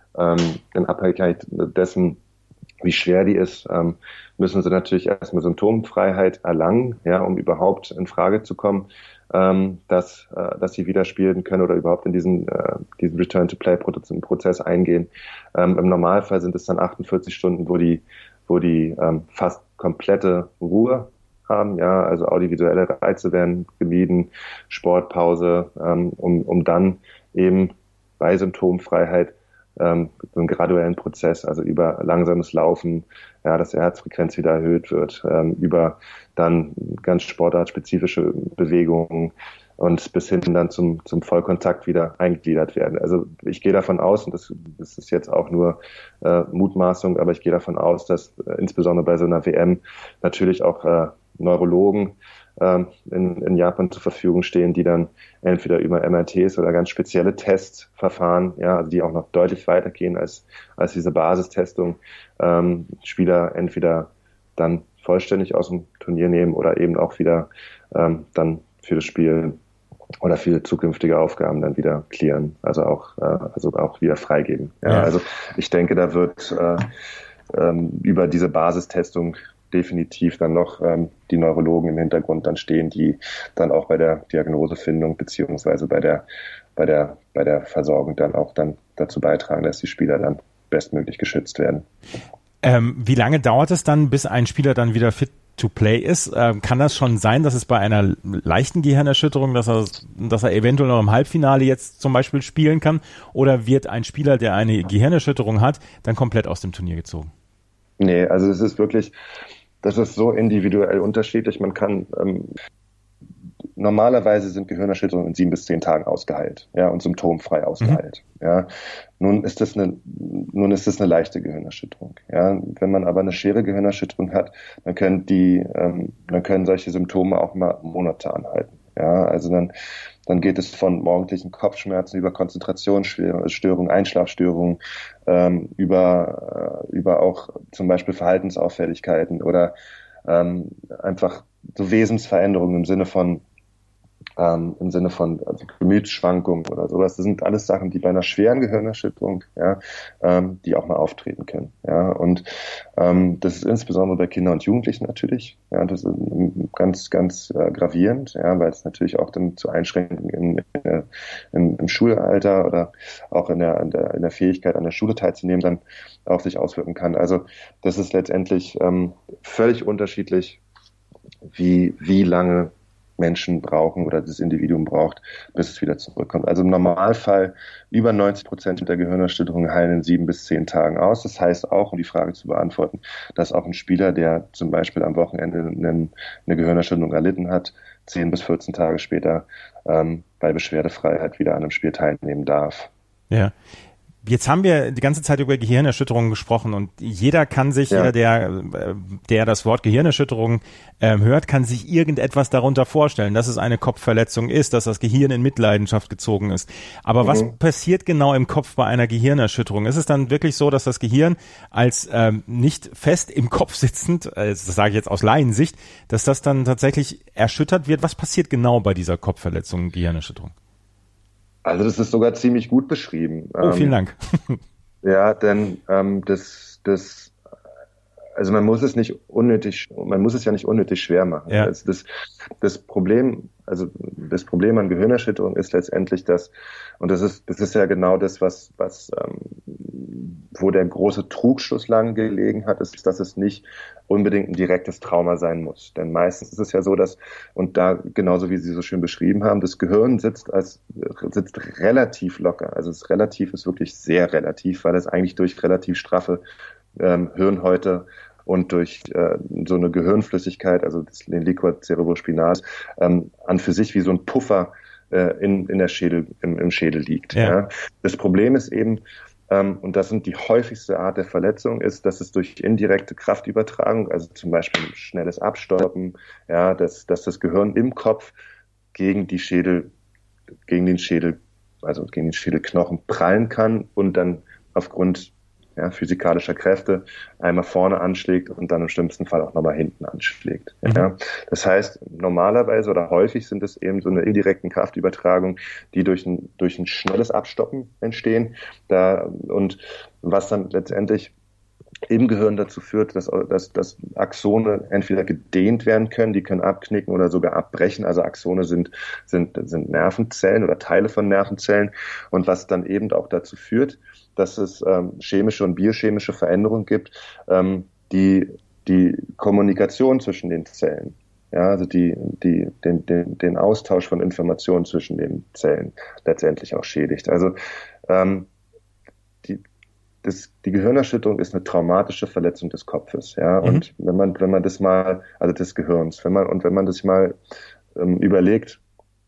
dessen, wie schwer die ist, müssen sie natürlich erstmal Symptomfreiheit erlangen, ja, um überhaupt in Frage zu kommen, dass sie wieder spielen können oder überhaupt in diesen Return-to-Play-Prozess eingehen. Im Normalfall sind es dann 48 Stunden, wo die fast komplette Ruhe haben, ja, also audiovisuelle Reize werden gemieden, Sportpause, um dann eben bei Symptomfreiheit so einen graduellen Prozess, also über langsames Laufen, ja, dass die Herzfrequenz wieder erhöht wird, über dann ganz sportartspezifische Bewegungen und bis hin dann zum Vollkontakt wieder eingegliedert werden. Also ich gehe davon aus, und das ist jetzt auch nur Mutmaßung, aber ich gehe davon aus, dass insbesondere bei so einer WM natürlich auch Neurologen in Japan zur Verfügung stehen, die dann entweder über MRTs oder ganz spezielle Testverfahren, ja, also die auch noch deutlich weitergehen als diese Basistestung, Spieler entweder dann vollständig aus dem Turnier nehmen oder eben auch wieder dann für das Spiel oder für zukünftige Aufgaben dann wieder clearen, also auch wieder freigeben. Ja, also ich denke, da wird über diese Basistestung definitiv dann noch die Neurologen im Hintergrund dann stehen, die dann auch bei der Diagnosefindung beziehungsweise bei der Versorgung dann auch dann dazu beitragen, dass die Spieler dann bestmöglich geschützt werden. Wie lange dauert es dann, bis ein Spieler dann wieder fit to play ist? Kann das schon sein, dass es bei einer leichten Gehirnerschütterung, dass er eventuell noch im Halbfinale jetzt zum Beispiel spielen kann? Oder wird ein Spieler, der eine Gehirnerschütterung hat, dann komplett aus dem Turnier gezogen? Nee, also das ist so individuell unterschiedlich. Man kann normalerweise sind Gehirnerschütterungen in 7 bis 10 Tagen ausgeheilt, ja, und symptomfrei ausgeheilt, ja. Nun ist das eine leichte Gehirnerschütterung, ja. Wenn man aber eine schwere Gehirnerschütterung hat, dann können solche Symptome auch mal Monate anhalten, ja. Also dann geht es von morgendlichen Kopfschmerzen über Konzentrationsstörungen, Einschlafstörungen, über auch zum Beispiel Verhaltensauffälligkeiten oder einfach so Wesensveränderungen im Sinne von Gemütsschwankungen oder sowas. Das sind alles Sachen, die bei einer schweren Gehirnerschütterung, ja, die auch mal auftreten können. Ja, und das ist insbesondere bei Kindern und Jugendlichen natürlich. Ja, das ist ganz, ganz gravierend, ja, weil es natürlich auch dann zu Einschränkungen im Schulalter oder auch in der Fähigkeit, an der Schule teilzunehmen, dann auch sich auswirken kann. Also das ist letztendlich völlig unterschiedlich, wie lange Menschen brauchen oder das Individuum braucht, bis es wieder zurückkommt. Also im Normalfall über 90% der Gehirnerschütterungen heilen in 7 bis 10 Tagen aus. Das heißt auch, um die Frage zu beantworten, dass auch ein Spieler, der zum Beispiel am Wochenende eine Gehirnerschütterung erlitten hat, 10 bis 14 Tage später bei Beschwerdefreiheit wieder an einem Spiel teilnehmen darf. Ja. Jetzt haben wir die ganze Zeit über Gehirnerschütterungen gesprochen und jeder kann sich, jeder, der das Wort Gehirnerschütterung hört, kann sich irgendetwas darunter vorstellen, dass es eine Kopfverletzung ist, dass das Gehirn in Mitleidenschaft gezogen ist. Aber was passiert genau im Kopf bei einer Gehirnerschütterung? Ist es dann wirklich so, dass das Gehirn als nicht fest im Kopf sitzend, das sage ich jetzt aus Laiensicht, dass das dann tatsächlich erschüttert wird? Was passiert genau bei dieser Kopfverletzung, Gehirnerschütterung? Also das ist sogar ziemlich gut beschrieben. Oh, vielen Dank. Ja, denn also man muss es ja nicht unnötig schwer machen. Ja. Also das Problem an Gehirnerschütterung ist letztendlich und das ist ja genau das, wo der große Trugschluss lang gelegen hat, ist, dass es nicht unbedingt ein direktes Trauma sein muss. Denn meistens ist es ja so, und da genauso wie Sie so schön beschrieben haben, das Gehirn sitzt relativ locker. Also es ist wirklich sehr relativ, weil es eigentlich durch relativ straffe Hirnhäute und durch so eine Gehirnflüssigkeit, also den Liquor cerebrospinal, an für sich wie so ein Puffer im Schädel liegt. Ja. Ja. Das Problem ist eben, und das sind die häufigste Art der Verletzung, ist, dass es durch indirekte Kraftübertragung, also zum Beispiel ein schnelles Abstoppen, ja, dass das Gehirn im Kopf gegen den Schädelknochen prallen kann und dann aufgrund physikalischer Kräfte einmal vorne anschlägt und dann im schlimmsten Fall auch nochmal hinten anschlägt. Mhm. Ja. Das heißt, normalerweise oder häufig sind es eben so eine indirekten Kraftübertragung, die durch ein schnelles Abstoppen entstehen, und was dann letztendlich im Gehirn dazu führt, dass Axone entweder gedehnt werden können, die können abknicken oder sogar abbrechen. Also Axone sind Nervenzellen oder Teile von Nervenzellen, und was dann eben auch dazu führt, dass es chemische und biochemische Veränderungen gibt, die Kommunikation zwischen den Zellen, ja, also den Austausch von Informationen zwischen den Zellen letztendlich auch schädigt. Also die Gehirnerschütterung ist eine traumatische Verletzung des Kopfes, ja. Und wenn man das mal, also des Gehirns, wenn man das mal überlegt,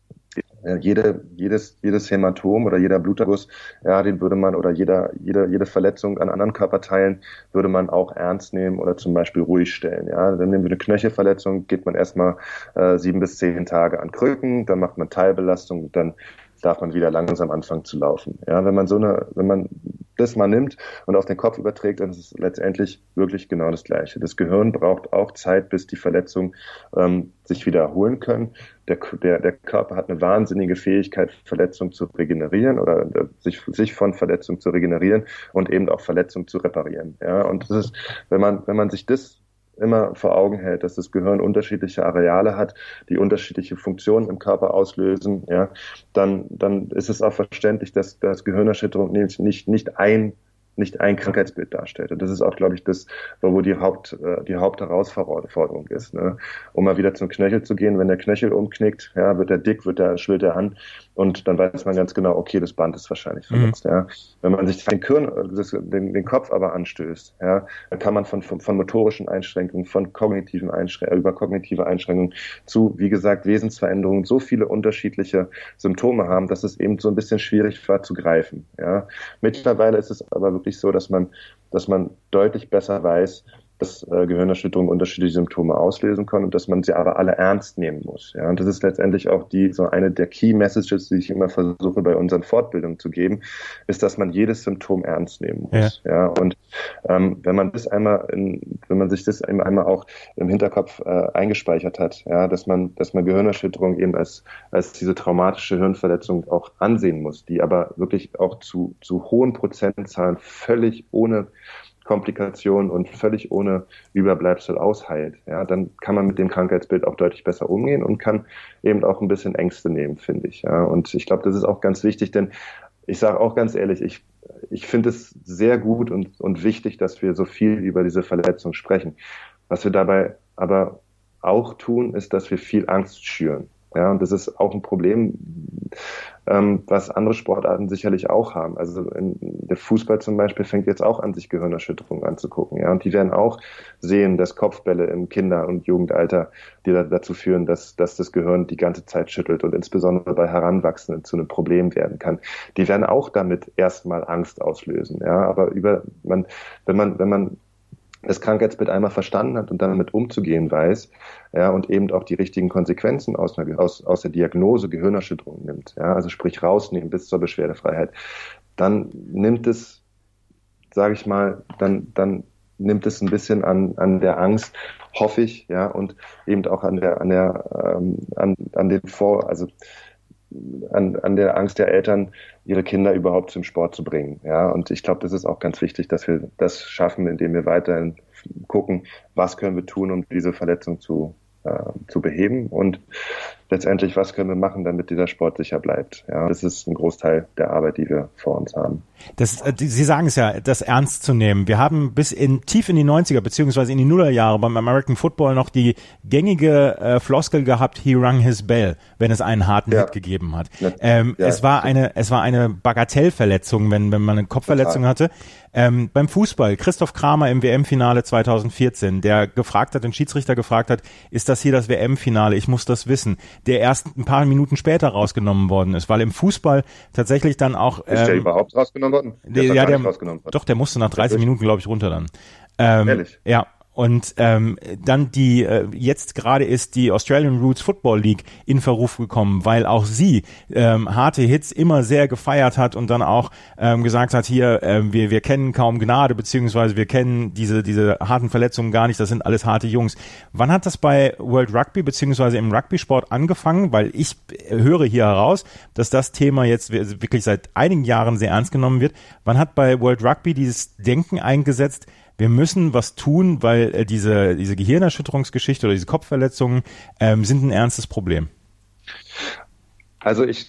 jedes Hämatom oder jeder Bluterguss, ja, den würde man, oder jede Verletzung an anderen Körperteilen würde man auch ernst nehmen oder zum Beispiel ruhig stellen, ja. Dann nehmen wir eine Knöchelverletzung, geht man erstmal 7 bis 10 Tage an Krücken, dann macht man Teilbelastung, dann darf man wieder langsam anfangen zu laufen. Ja, wenn man das mal nimmt und auf den Kopf überträgt, dann ist es letztendlich wirklich genau das Gleiche. Das Gehirn braucht auch Zeit, bis die Verletzungen sich wieder erholen können. Der Körper hat eine wahnsinnige Fähigkeit, Verletzungen zu regenerieren oder sich von Verletzungen zu regenerieren und eben auch Verletzungen zu reparieren. Ja, und das ist, wenn man sich das immer vor Augen hält, dass das Gehirn unterschiedliche Areale hat, die unterschiedliche Funktionen im Körper auslösen, ja, dann ist es auch verständlich, dass Gehirnerschütterung nicht ein Krankheitsbild darstellt. Und das ist auch, glaube ich, das, wo die Hauptherausforderung ist. Ne? Um mal wieder zum Knöchel zu gehen, wenn der Knöchel umknickt, ja, wird er dick, schwillt er an. Und dann weiß man ganz genau, okay, das Band ist wahrscheinlich verletzt. Ja. Wenn man sich den Kopf aber anstößt, ja, dann kann man von motorischen Einschränkungen, über kognitive Einschränkungen zu, wie gesagt, Wesensveränderungen so viele unterschiedliche Symptome haben, dass es eben so ein bisschen schwierig war zu greifen. Ja. Mittlerweile ist es aber wirklich so, dass man deutlich besser weiß, dass Gehirnerschütterungen unterschiedliche Symptome auslösen können und dass man sie aber alle ernst nehmen muss. Ja, und das ist letztendlich auch so eine der Key Messages, die ich immer versuche bei unseren Fortbildungen zu geben, ist, dass man jedes Symptom ernst nehmen muss. Ja, und wenn man sich das einmal auch im Hinterkopf eingespeichert hat, ja, dass man Gehirnerschütterung eben als diese traumatische Hirnverletzung auch ansehen muss, die aber wirklich auch zu hohen Prozentzahlen völlig ohne Komplikationen und völlig ohne Überbleibsel ausheilt, ja, dann kann man mit dem Krankheitsbild auch deutlich besser umgehen und kann eben auch ein bisschen Ängste nehmen, finde ich. Ja. Und ich glaube, das ist auch ganz wichtig, denn ich sage auch ganz ehrlich, ich finde es sehr gut und wichtig, dass wir so viel über diese Verletzung sprechen. Was wir dabei aber auch tun, ist, dass wir viel Angst schüren. Ja, und das ist auch ein Problem, was andere Sportarten sicherlich auch haben. Also der Fußball zum Beispiel fängt jetzt auch an, sich Gehirnerschütterungen anzugucken. Ja, und die werden auch sehen, dass Kopfbälle im Kinder- und Jugendalter, die dazu führen, dass das Gehirn die ganze Zeit schüttelt und insbesondere bei Heranwachsenden zu einem Problem werden kann. Die werden auch damit erstmal Angst auslösen. Ja, aber wenn man das Krankheitsbild einmal verstanden hat und damit umzugehen weiß, ja, und eben auch die richtigen Konsequenzen aus der Diagnose Gehirnerschütterung nimmt, ja, also sprich rausnehmen bis zur Beschwerdefreiheit, dann nimmt es, sage ich mal, dann nimmt es ein bisschen an der Angst, hoffe ich, ja, und eben auch an der Angst der Eltern, ihre Kinder überhaupt zum Sport zu bringen. Ja, und ich glaube, das ist auch ganz wichtig, dass wir das schaffen, indem wir weiterhin gucken, was können wir tun, um diese Verletzung zu beheben und letztendlich, was können wir machen, damit dieser Sport sicher bleibt. Ja, das ist ein Großteil der Arbeit, die wir vor uns haben. Sie sagen es ja, das ernst zu nehmen. Wir haben bis tief in die 90er beziehungsweise in die Nullerjahre beim American Football noch die gängige Floskel gehabt, he rang his bell, wenn es einen harten Hit gegeben hat. Es war eine Bagatellverletzung, wenn man eine Kopfverletzung hatte. Beim Fußball, Christoph Kramer im WM-Finale 2014, der den Schiedsrichter gefragt hat, ist das hier das WM-Finale? Ich muss das wissen. Der erst ein paar Minuten später rausgenommen worden ist, weil im Fußball tatsächlich dann auch... ist der überhaupt rausgenommen worden? Rausgenommen worden. Doch, der musste nach 30 Minuten, glaube ich, runter dann. Ehrlich? Ja. Und dann jetzt gerade ist die Australian Roots Football League in Verruf gekommen, weil auch sie harte Hits immer sehr gefeiert hat und dann auch gesagt hat, hier, wir kennen kaum Gnade, beziehungsweise wir kennen diese harten Verletzungen gar nicht, das sind alles harte Jungs. Wann hat das bei World Rugby beziehungsweise im Rugby-Sport angefangen? Weil ich höre hier heraus, dass das Thema jetzt wirklich seit einigen Jahren sehr ernst genommen wird. Wann hat bei World Rugby dieses Denken eingesetzt, wir müssen was tun, weil diese Gehirnerschütterungsgeschichte oder diese Kopfverletzungen sind ein ernstes Problem? Also das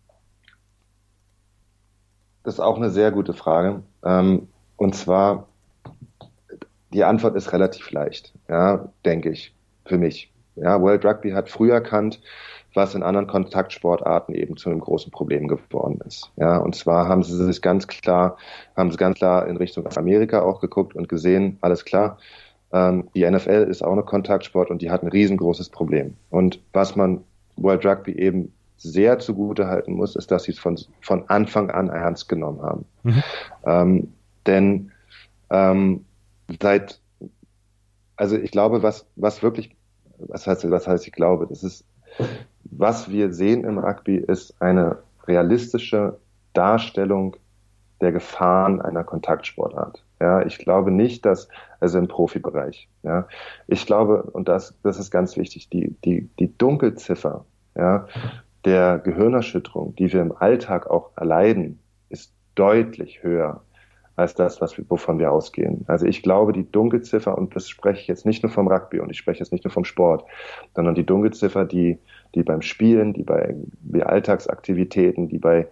ist auch eine sehr gute Frage. Und zwar, die Antwort ist relativ leicht, ja, denke ich, für mich. Ja, World Rugby hat früh erkannt, was in anderen Kontaktsportarten eben zu einem großen Problem geworden ist. Ja, und zwar haben sie ganz klar in Richtung Amerika auch geguckt und gesehen, alles klar, die NFL ist auch eine Kontaktsport und die hat ein riesengroßes Problem. Und was man World Rugby eben sehr zugute halten muss, ist, dass sie es von Anfang an ernst genommen haben. Denn ich glaube, was heißt ich glaube, das ist, was wir sehen im Rugby, ist eine realistische Darstellung der Gefahren einer Kontaktsportart. Ja, ich glaube nicht, also im Profibereich, ja, ich glaube, und das ist ganz wichtig, die Dunkelziffer, ja, der Gehirnerschütterung, die wir im Alltag auch erleiden, ist deutlich höher als das, wovon wir ausgehen. Also ich glaube, die Dunkelziffer, und das spreche ich jetzt nicht nur vom Rugby und ich spreche jetzt nicht nur vom Sport, sondern die Dunkelziffer, die beim Spielen, die bei Alltagsaktivitäten, die bei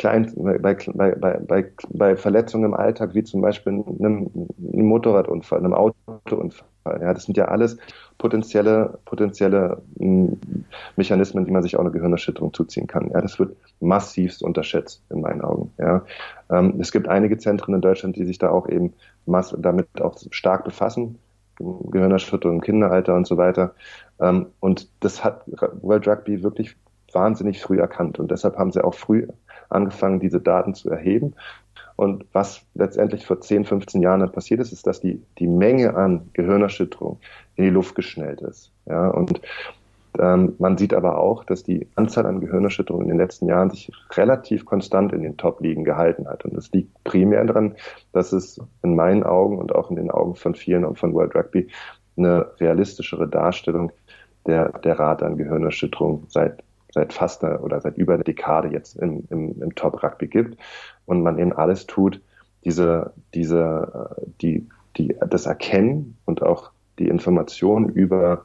Verletzungen im Alltag, wie zum Beispiel einem Motorradunfall, einem Autounfall, ja, das sind ja alles potenzielle Mechanismen, wie man sich auch eine Gehirnerschütterung zuziehen kann. Ja, das wird massivst unterschätzt in meinen Augen. Ja, es gibt einige Zentren in Deutschland, die sich da auch eben damit auch stark befassen, Gehirnerschütterung im Kinderalter und so weiter. Und das hat World Rugby wirklich wahnsinnig früh erkannt und deshalb haben sie auch früh angefangen, diese Daten zu erheben. Und was letztendlich vor 10, 15 Jahren dann passiert ist, ist, dass die Menge an Gehirnerschütterung in die Luft geschnellt ist. Ja, und man sieht aber auch, dass die Anzahl an Gehirnerschütterungen in den letzten Jahren sich relativ konstant in den Top-Ligen gehalten hat. Und das liegt primär daran, dass es in meinen Augen und auch in den Augen von vielen und von World Rugby eine realistischere Darstellung der Rate an Gehirnerschütterung seit fast oder seit über einer Dekade jetzt im Top-Rugby gibt und man eben alles tut, das Erkennen und auch die Information über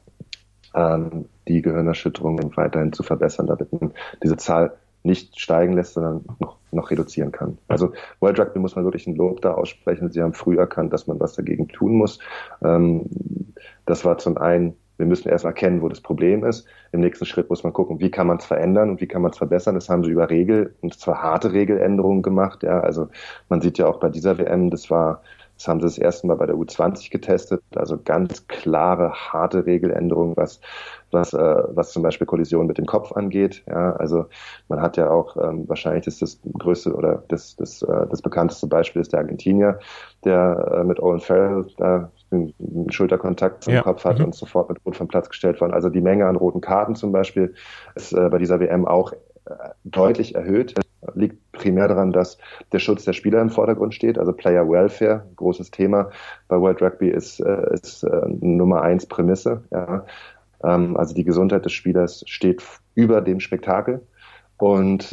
die Gehirnerschütterung weiterhin zu verbessern, damit man diese Zahl nicht steigen lässt, sondern noch reduzieren kann. Also World Rugby muss man wirklich ein Lob da aussprechen. Sie haben früh erkannt, dass man was dagegen tun muss. Das war zum einen, wir müssen erst erkennen, wo das Problem ist. Im nächsten Schritt muss man gucken, wie kann man es verändern und wie kann man es verbessern. Das haben sie über und zwar harte Regeländerungen gemacht. Ja, also man sieht ja auch bei dieser WM, das haben sie das erste Mal bei der U20 getestet. Also ganz klare, harte Regeländerungen, was zum Beispiel Kollisionen mit dem Kopf angeht. Ja, also man hat ja auch, wahrscheinlich ist das größte oder das bekannteste Beispiel ist der Argentinier, der mit Owen Farrell da einen Schulterkontakt zum Kopf hat und sofort mit Rot vom Platz gestellt worden. Also die Menge an roten Karten zum Beispiel ist bei dieser WM auch deutlich erhöht. Liegt primär daran, dass der Schutz der Spieler im Vordergrund steht, also Player Welfare, großes Thema bei World Rugby ist Nummer 1 Prämisse. Ja. Also die Gesundheit des Spielers steht über dem Spektakel und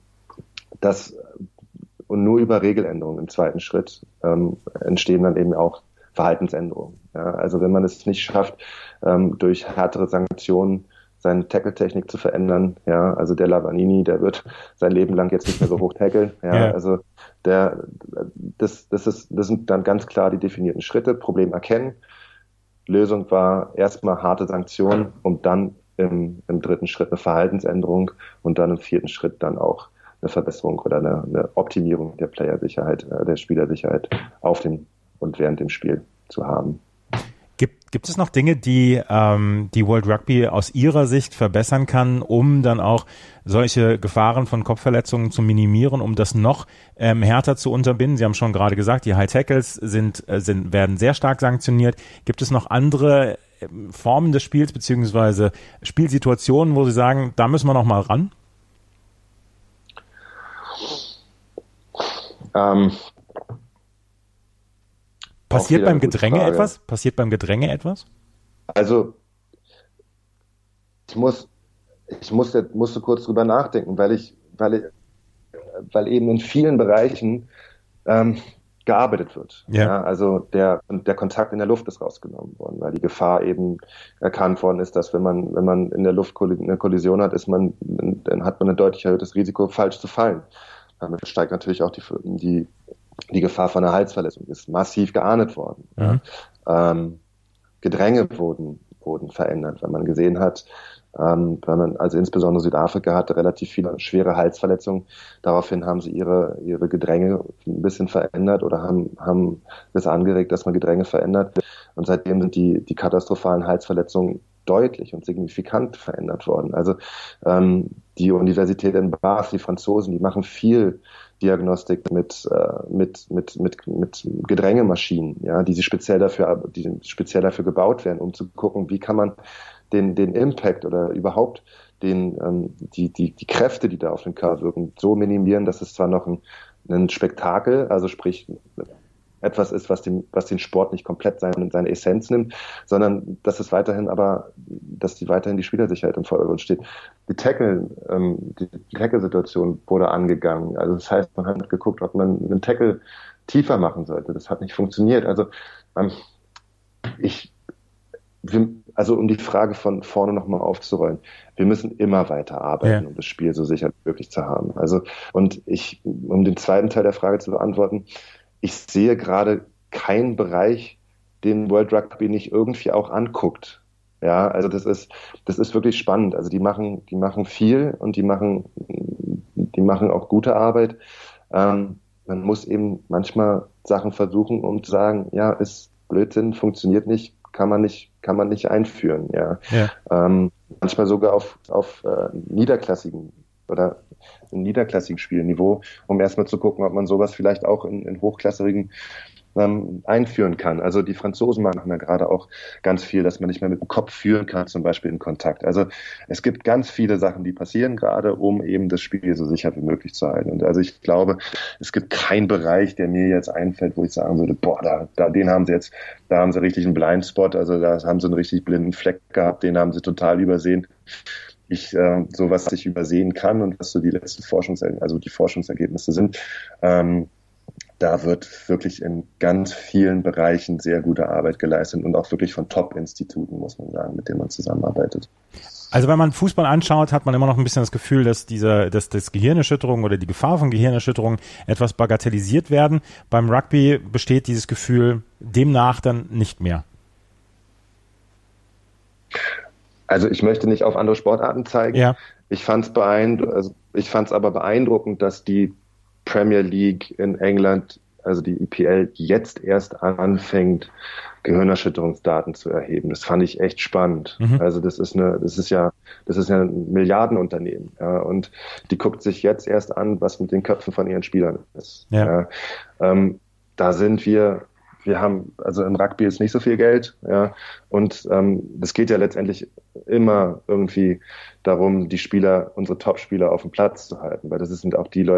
nur über Regeländerungen im zweiten Schritt entstehen dann eben auch Verhaltensänderungen. Ja. Also wenn man es nicht schafft, durch härtere Sanktionen seine Tackle-Technik zu verändern. Ja, also der Lavanini, der wird sein Leben lang jetzt nicht mehr so hoch tackeln. Ja, also das sind dann ganz klar die definierten Schritte. Problem erkennen. Lösung war erstmal harte Sanktionen und dann im dritten Schritt eine Verhaltensänderung und dann im vierten Schritt dann auch eine Verbesserung oder eine Optimierung der Player-Sicherheit, der Spielersicherheit auf dem und während dem Spiel zu haben. Gibt es noch Dinge, die World Rugby aus Ihrer Sicht verbessern kann, um dann auch solche Gefahren von Kopfverletzungen zu minimieren, um das noch härter zu unterbinden? Sie haben schon gerade gesagt, die High Tackles werden sehr stark sanktioniert. Gibt es noch andere Formen des Spiels beziehungsweise Spielsituationen, wo Sie sagen, da müssen wir noch mal ran? Passiert beim Gedränge etwas? Also ich musste kurz drüber nachdenken, weil eben in vielen Bereichen gearbeitet wird. Ja. Ja, also der Kontakt in der Luft ist rausgenommen worden, weil die Gefahr eben erkannt worden ist, dass wenn man in der Luft eine Kollision hat, dann hat man ein deutlich erhöhtes Risiko, falsch zu fallen. Damit steigt natürlich auch die Gefahr von einer Halsverletzung, ist massiv geahndet worden. Mhm. Ja. Gedränge wurden verändert, weil man gesehen hat, also insbesondere Südafrika hatte relativ viele schwere Halsverletzungen. Daraufhin haben sie ihre Gedränge ein bisschen verändert oder haben das angeregt, dass man Gedränge verändert. Und seitdem sind die katastrophalen Halsverletzungen deutlich und signifikant verändert worden. Also die Universität in Bath, die Franzosen, die machen viel Diagnostik mit Gedrängemaschinen, ja, die speziell dafür gebaut werden, um zu gucken, wie kann man den Impact oder überhaupt die Kräfte, die da auf den Körper wirken, so minimieren, dass es zwar noch ein Spektakel, also sprich etwas ist, was den Sport nicht komplett seine Essenz nimmt, sondern dass die weiterhin die Spielersicherheit im Vordergrund steht. Die Tackle-Situation wurde angegangen. Also das heißt, man hat geguckt, ob man einen Tackle tiefer machen sollte. Das hat nicht funktioniert. Also um die Frage von vorne nochmal aufzurollen, wir müssen immer weiter arbeiten, um das Spiel so sicher wie möglich zu haben. Also, um den zweiten Teil der Frage zu beantworten, ich sehe gerade keinen Bereich, den World Rugby nicht irgendwie auch anguckt. Ja, also das ist wirklich spannend. Also die machen viel und die machen auch gute Arbeit. Man muss eben manchmal Sachen versuchen, um zu sagen, ja, ist Blödsinn, funktioniert nicht, kann man nicht einführen. Ja. Manchmal sogar auf niederklassigen Spielniveau, um erstmal zu gucken, ob man sowas vielleicht auch in hochklassigen einführen kann. Also die Franzosen machen ja gerade auch ganz viel, dass man nicht mehr mit dem Kopf führen kann, zum Beispiel in Kontakt. Also es gibt ganz viele Sachen, die passieren gerade, um eben das Spiel so sicher wie möglich zu halten. Und also ich glaube, es gibt keinen Bereich, der mir jetzt einfällt, wo ich sagen würde, boah, da haben sie richtig einen Blindspot, also da haben sie einen richtig blinden Fleck gehabt, den haben sie total übersehen. So was ich übersehen kann und was so die Forschungsergebnisse sind, da wird wirklich in ganz vielen Bereichen sehr gute Arbeit geleistet und auch wirklich von Top-Instituten, muss man sagen, mit denen man zusammenarbeitet. Also wenn man Fußball anschaut, hat man immer noch ein bisschen das Gefühl, dass das Gehirnerschütterung oder die Gefahr von Gehirnerschütterung etwas bagatellisiert werden. Beim Rugby besteht dieses Gefühl demnach dann nicht mehr. Also ich möchte nicht auf andere Sportarten zeigen. Ja. Ich fand es aber beeindruckend, dass die Premier League in England, also die EPL, jetzt erst anfängt, Gehirnerschütterungsdaten zu erheben. Das fand ich echt spannend. Also das ist ja ein Milliardenunternehmen, ja, und die guckt sich jetzt erst an, was mit den Köpfen von ihren Spielern ist. Ja. Da sind wir haben, also im Rugby ist nicht so viel Geld, ja, und es geht ja letztendlich immer irgendwie darum, unsere Top-Spieler auf dem Platz zu halten, weil das sind auch die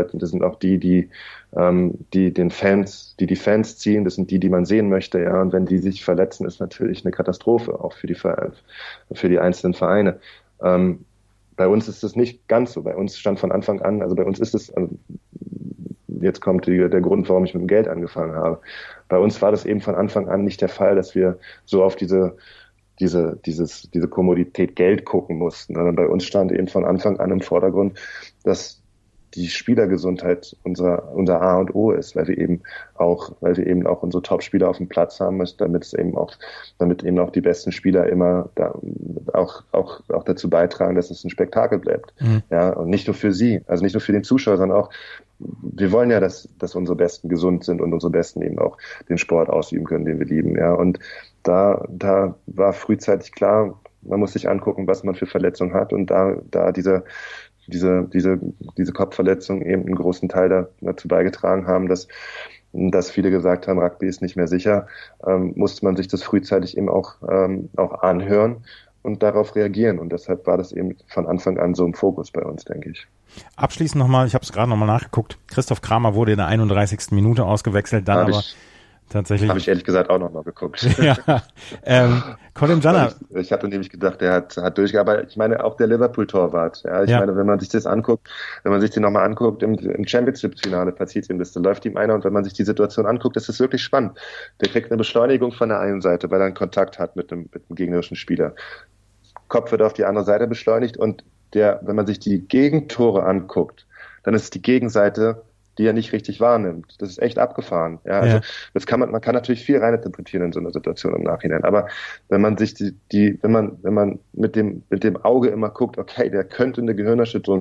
Fans ziehen, das sind die man sehen möchte, ja, und wenn die sich verletzen, ist natürlich eine Katastrophe, auch für die einzelnen Vereine. Bei uns ist es nicht ganz so, bei uns stand von Anfang an, also bei uns ist es, jetzt kommt der Grund, warum ich mit dem Geld angefangen habe. Bei uns war das eben von Anfang an nicht der Fall, dass wir so auf diese Kommodität Geld gucken mussten. Sondern bei uns stand eben von Anfang an im Vordergrund, dass die Spielergesundheit unser A und O ist, weil wir eben auch unsere Top-Spieler auf dem Platz haben müssen, damit eben auch die besten Spieler immer auch dazu beitragen, dass es ein Spektakel bleibt. Ja, und nicht nur für sie, also nicht nur für den Zuschauer, sondern auch, wir wollen ja, dass unsere Besten gesund sind und unsere Besten eben auch den Sport ausüben können, den wir lieben, ja. Und da war frühzeitig klar, man muss sich angucken, was man für Verletzungen hat, und da diese Kopfverletzungen eben einen großen Teil dazu beigetragen haben, dass viele gesagt haben, Rugby ist nicht mehr sicher, musste man sich das frühzeitig eben auch anhören und darauf reagieren. Und deshalb war das eben von Anfang an so im Fokus bei uns, denke ich. Abschließend nochmal, ich habe es gerade nochmal nachgegucht, Christoph Kramer wurde in der 31. Minute ausgewechselt, dann aber tatsächlich. Habe ich ehrlich gesagt auch nochmal geguckt. Ja. Colin Janner. Ich hatte nämlich gedacht, der hat durchgearbeitet. Ich meine, auch der Liverpool-Torwart. Ja, ich meine, wenn man sich das anguckt, wenn man sich den nochmal anguckt, im Championship-Finale passiert ihm das, dann läuft ihm einer, und wenn man sich die Situation anguckt, das ist wirklich spannend. Der kriegt eine Beschleunigung von der einen Seite, weil er einen Kontakt hat mit dem gegnerischen Spieler. Kopf wird auf die andere Seite beschleunigt, und wenn man sich die Gegentore anguckt, dann ist die Gegenseite, die er nicht richtig wahrnimmt. Das ist echt abgefahren. Ja, also man kann natürlich viel reininterpretieren in so einer Situation im Nachhinein. Aber wenn man sich wenn man mit dem Auge immer guckt, okay, der könnte eine Gehirnerschütterung,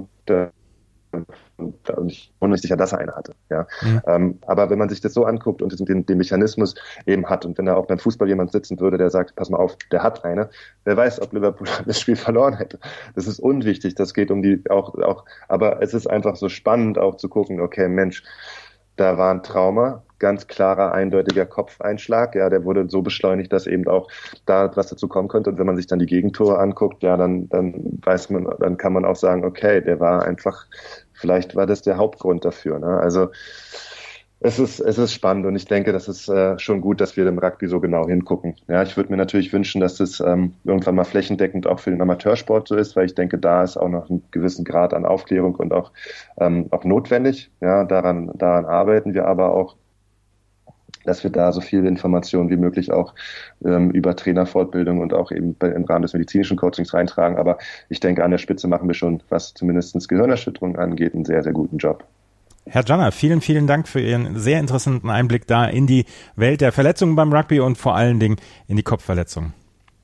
und ich bin nicht sicher, dass er eine hatte. Ja. Aber wenn man sich das so anguckt und den Mechanismus eben hat, und wenn da auch beim Fußball jemand sitzen würde, der sagt, pass mal auf, der hat eine, wer weiß, ob Liverpool das Spiel verloren hätte. Das ist unwichtig, das geht um die auch, aber es ist einfach so spannend auch zu gucken, okay, Mensch, da war ein Trauma, ganz klarer, eindeutiger Kopfeinschlag, ja, der wurde so beschleunigt, dass eben auch da was dazu kommen könnte. Und wenn man sich dann die Gegentore anguckt, ja, dann weiß man, dann kann man auch sagen, okay, der war einfach, vielleicht war das der Hauptgrund dafür, ne? Also es ist spannend, und ich denke, das ist schon gut, dass wir im Rugby so genau hingucken. Ja, ich würde mir natürlich wünschen, dass das irgendwann mal flächendeckend auch für den Amateursport so ist, weil ich denke, da ist auch noch ein gewissen Grad an Aufklärung und auch notwendig. Ja, daran arbeiten wir aber auch, dass wir da so viel Informationen wie möglich auch über Trainerfortbildung und auch eben im Rahmen des medizinischen Coachings reintragen. Aber ich denke, an der Spitze machen wir schon, was zumindest Gehirnerschütterung angeht, einen sehr, sehr guten Job. Herr Janner, vielen, vielen Dank für Ihren sehr interessanten Einblick da in die Welt der Verletzungen beim Rugby und vor allen Dingen in die Kopfverletzungen.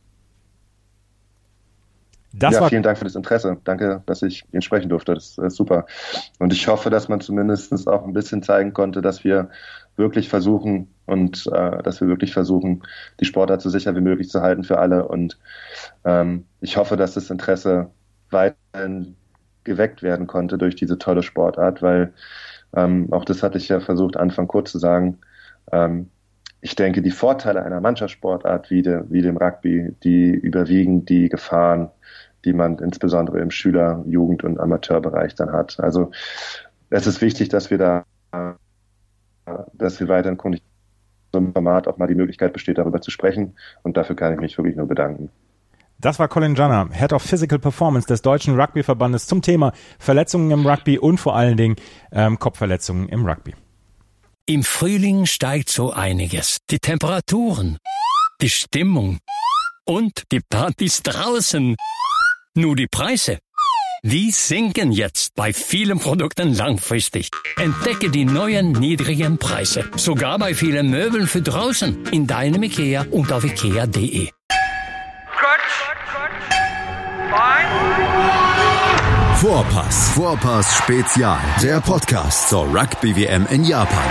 Vielen Dank für das Interesse. Danke, dass ich Ihnen sprechen durfte. Das ist super. Und ich hoffe, dass man zumindest auch ein bisschen zeigen konnte, dass wir wirklich versuchen die Sportart so sicher wie möglich zu halten für alle. Und ich hoffe, dass das Interesse weiterhin geweckt werden konnte durch diese tolle Sportart, weil auch das hatte ich ja versucht, Anfang kurz zu sagen. Ich denke, die Vorteile einer Mannschaftssportart wie dem Rugby, die überwiegen die Gefahren, die man insbesondere im Schüler-, Jugend- und Amateurbereich dann hat. Also es ist wichtig, dass wir weiterhin in so einem Format auch mal die Möglichkeit besteht, darüber zu sprechen. Und dafür kann ich mich wirklich nur bedanken. Das war Colin Janner, Head of Physical Performance des Deutschen Rugbyverbandes zum Thema Verletzungen im Rugby und vor allen Dingen Kopfverletzungen im Rugby. Im Frühling steigt so einiges. Die Temperaturen, die Stimmung und die Partys draußen. Nur die Preise, die sinken jetzt bei vielen Produkten langfristig. Entdecke die neuen niedrigen Preise, sogar bei vielen Möbeln für draußen in deinem IKEA und auf ikea.de. Vorpass Spezial, der Podcast zur Rugby-WM in Japan.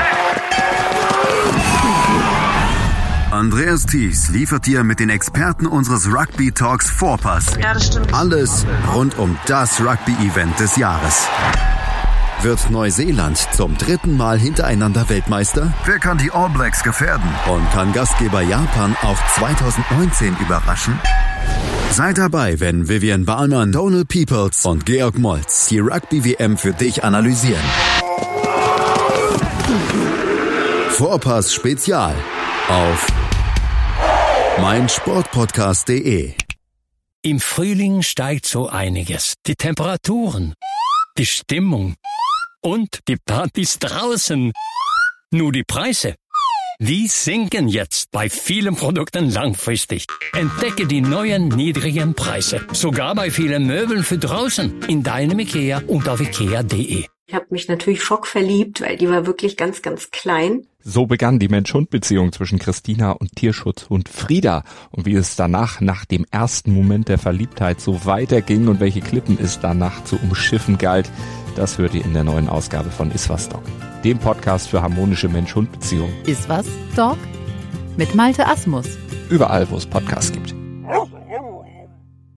Andreas Thies liefert dir mit den Experten unseres Rugby Talks Vorpass alles rund um das Rugby-Event des Jahres. Wird Neuseeland zum 3. Mal hintereinander Weltmeister? Wer kann die All Blacks gefährden? Und kann Gastgeber Japan auch 2019 überraschen? Seid dabei, wenn Vivian Bahlmann, Donal Peoples und Georg Moltz die Rugby-WM für dich analysieren. Vorpass Spezial auf meinsportpodcast.de. Im Frühling steigt so einiges. Die Temperaturen, die Stimmung und die Partys draußen. Nur die Preise, die sinken jetzt bei vielen Produkten langfristig. Entdecke die neuen niedrigen Preise, sogar bei vielen Möbeln für draußen in deinem IKEA und auf ikea.de. Ich habe mich natürlich schockverliebt, weil die war wirklich ganz, ganz klein. So begann die Mensch-Hund-Beziehung zwischen Christina und Tierschutzhund Frieda. Und wie es danach, nach dem ersten Moment der Verliebtheit, so weiterging und welche Klippen es danach zu umschiffen galt, das hört ihr in der neuen Ausgabe von Iswas Dog, dem Podcast für harmonische Mensch-Hund-Beziehungen. Iswas Dog? Mit Malte Asmus. Überall, wo es Podcasts gibt.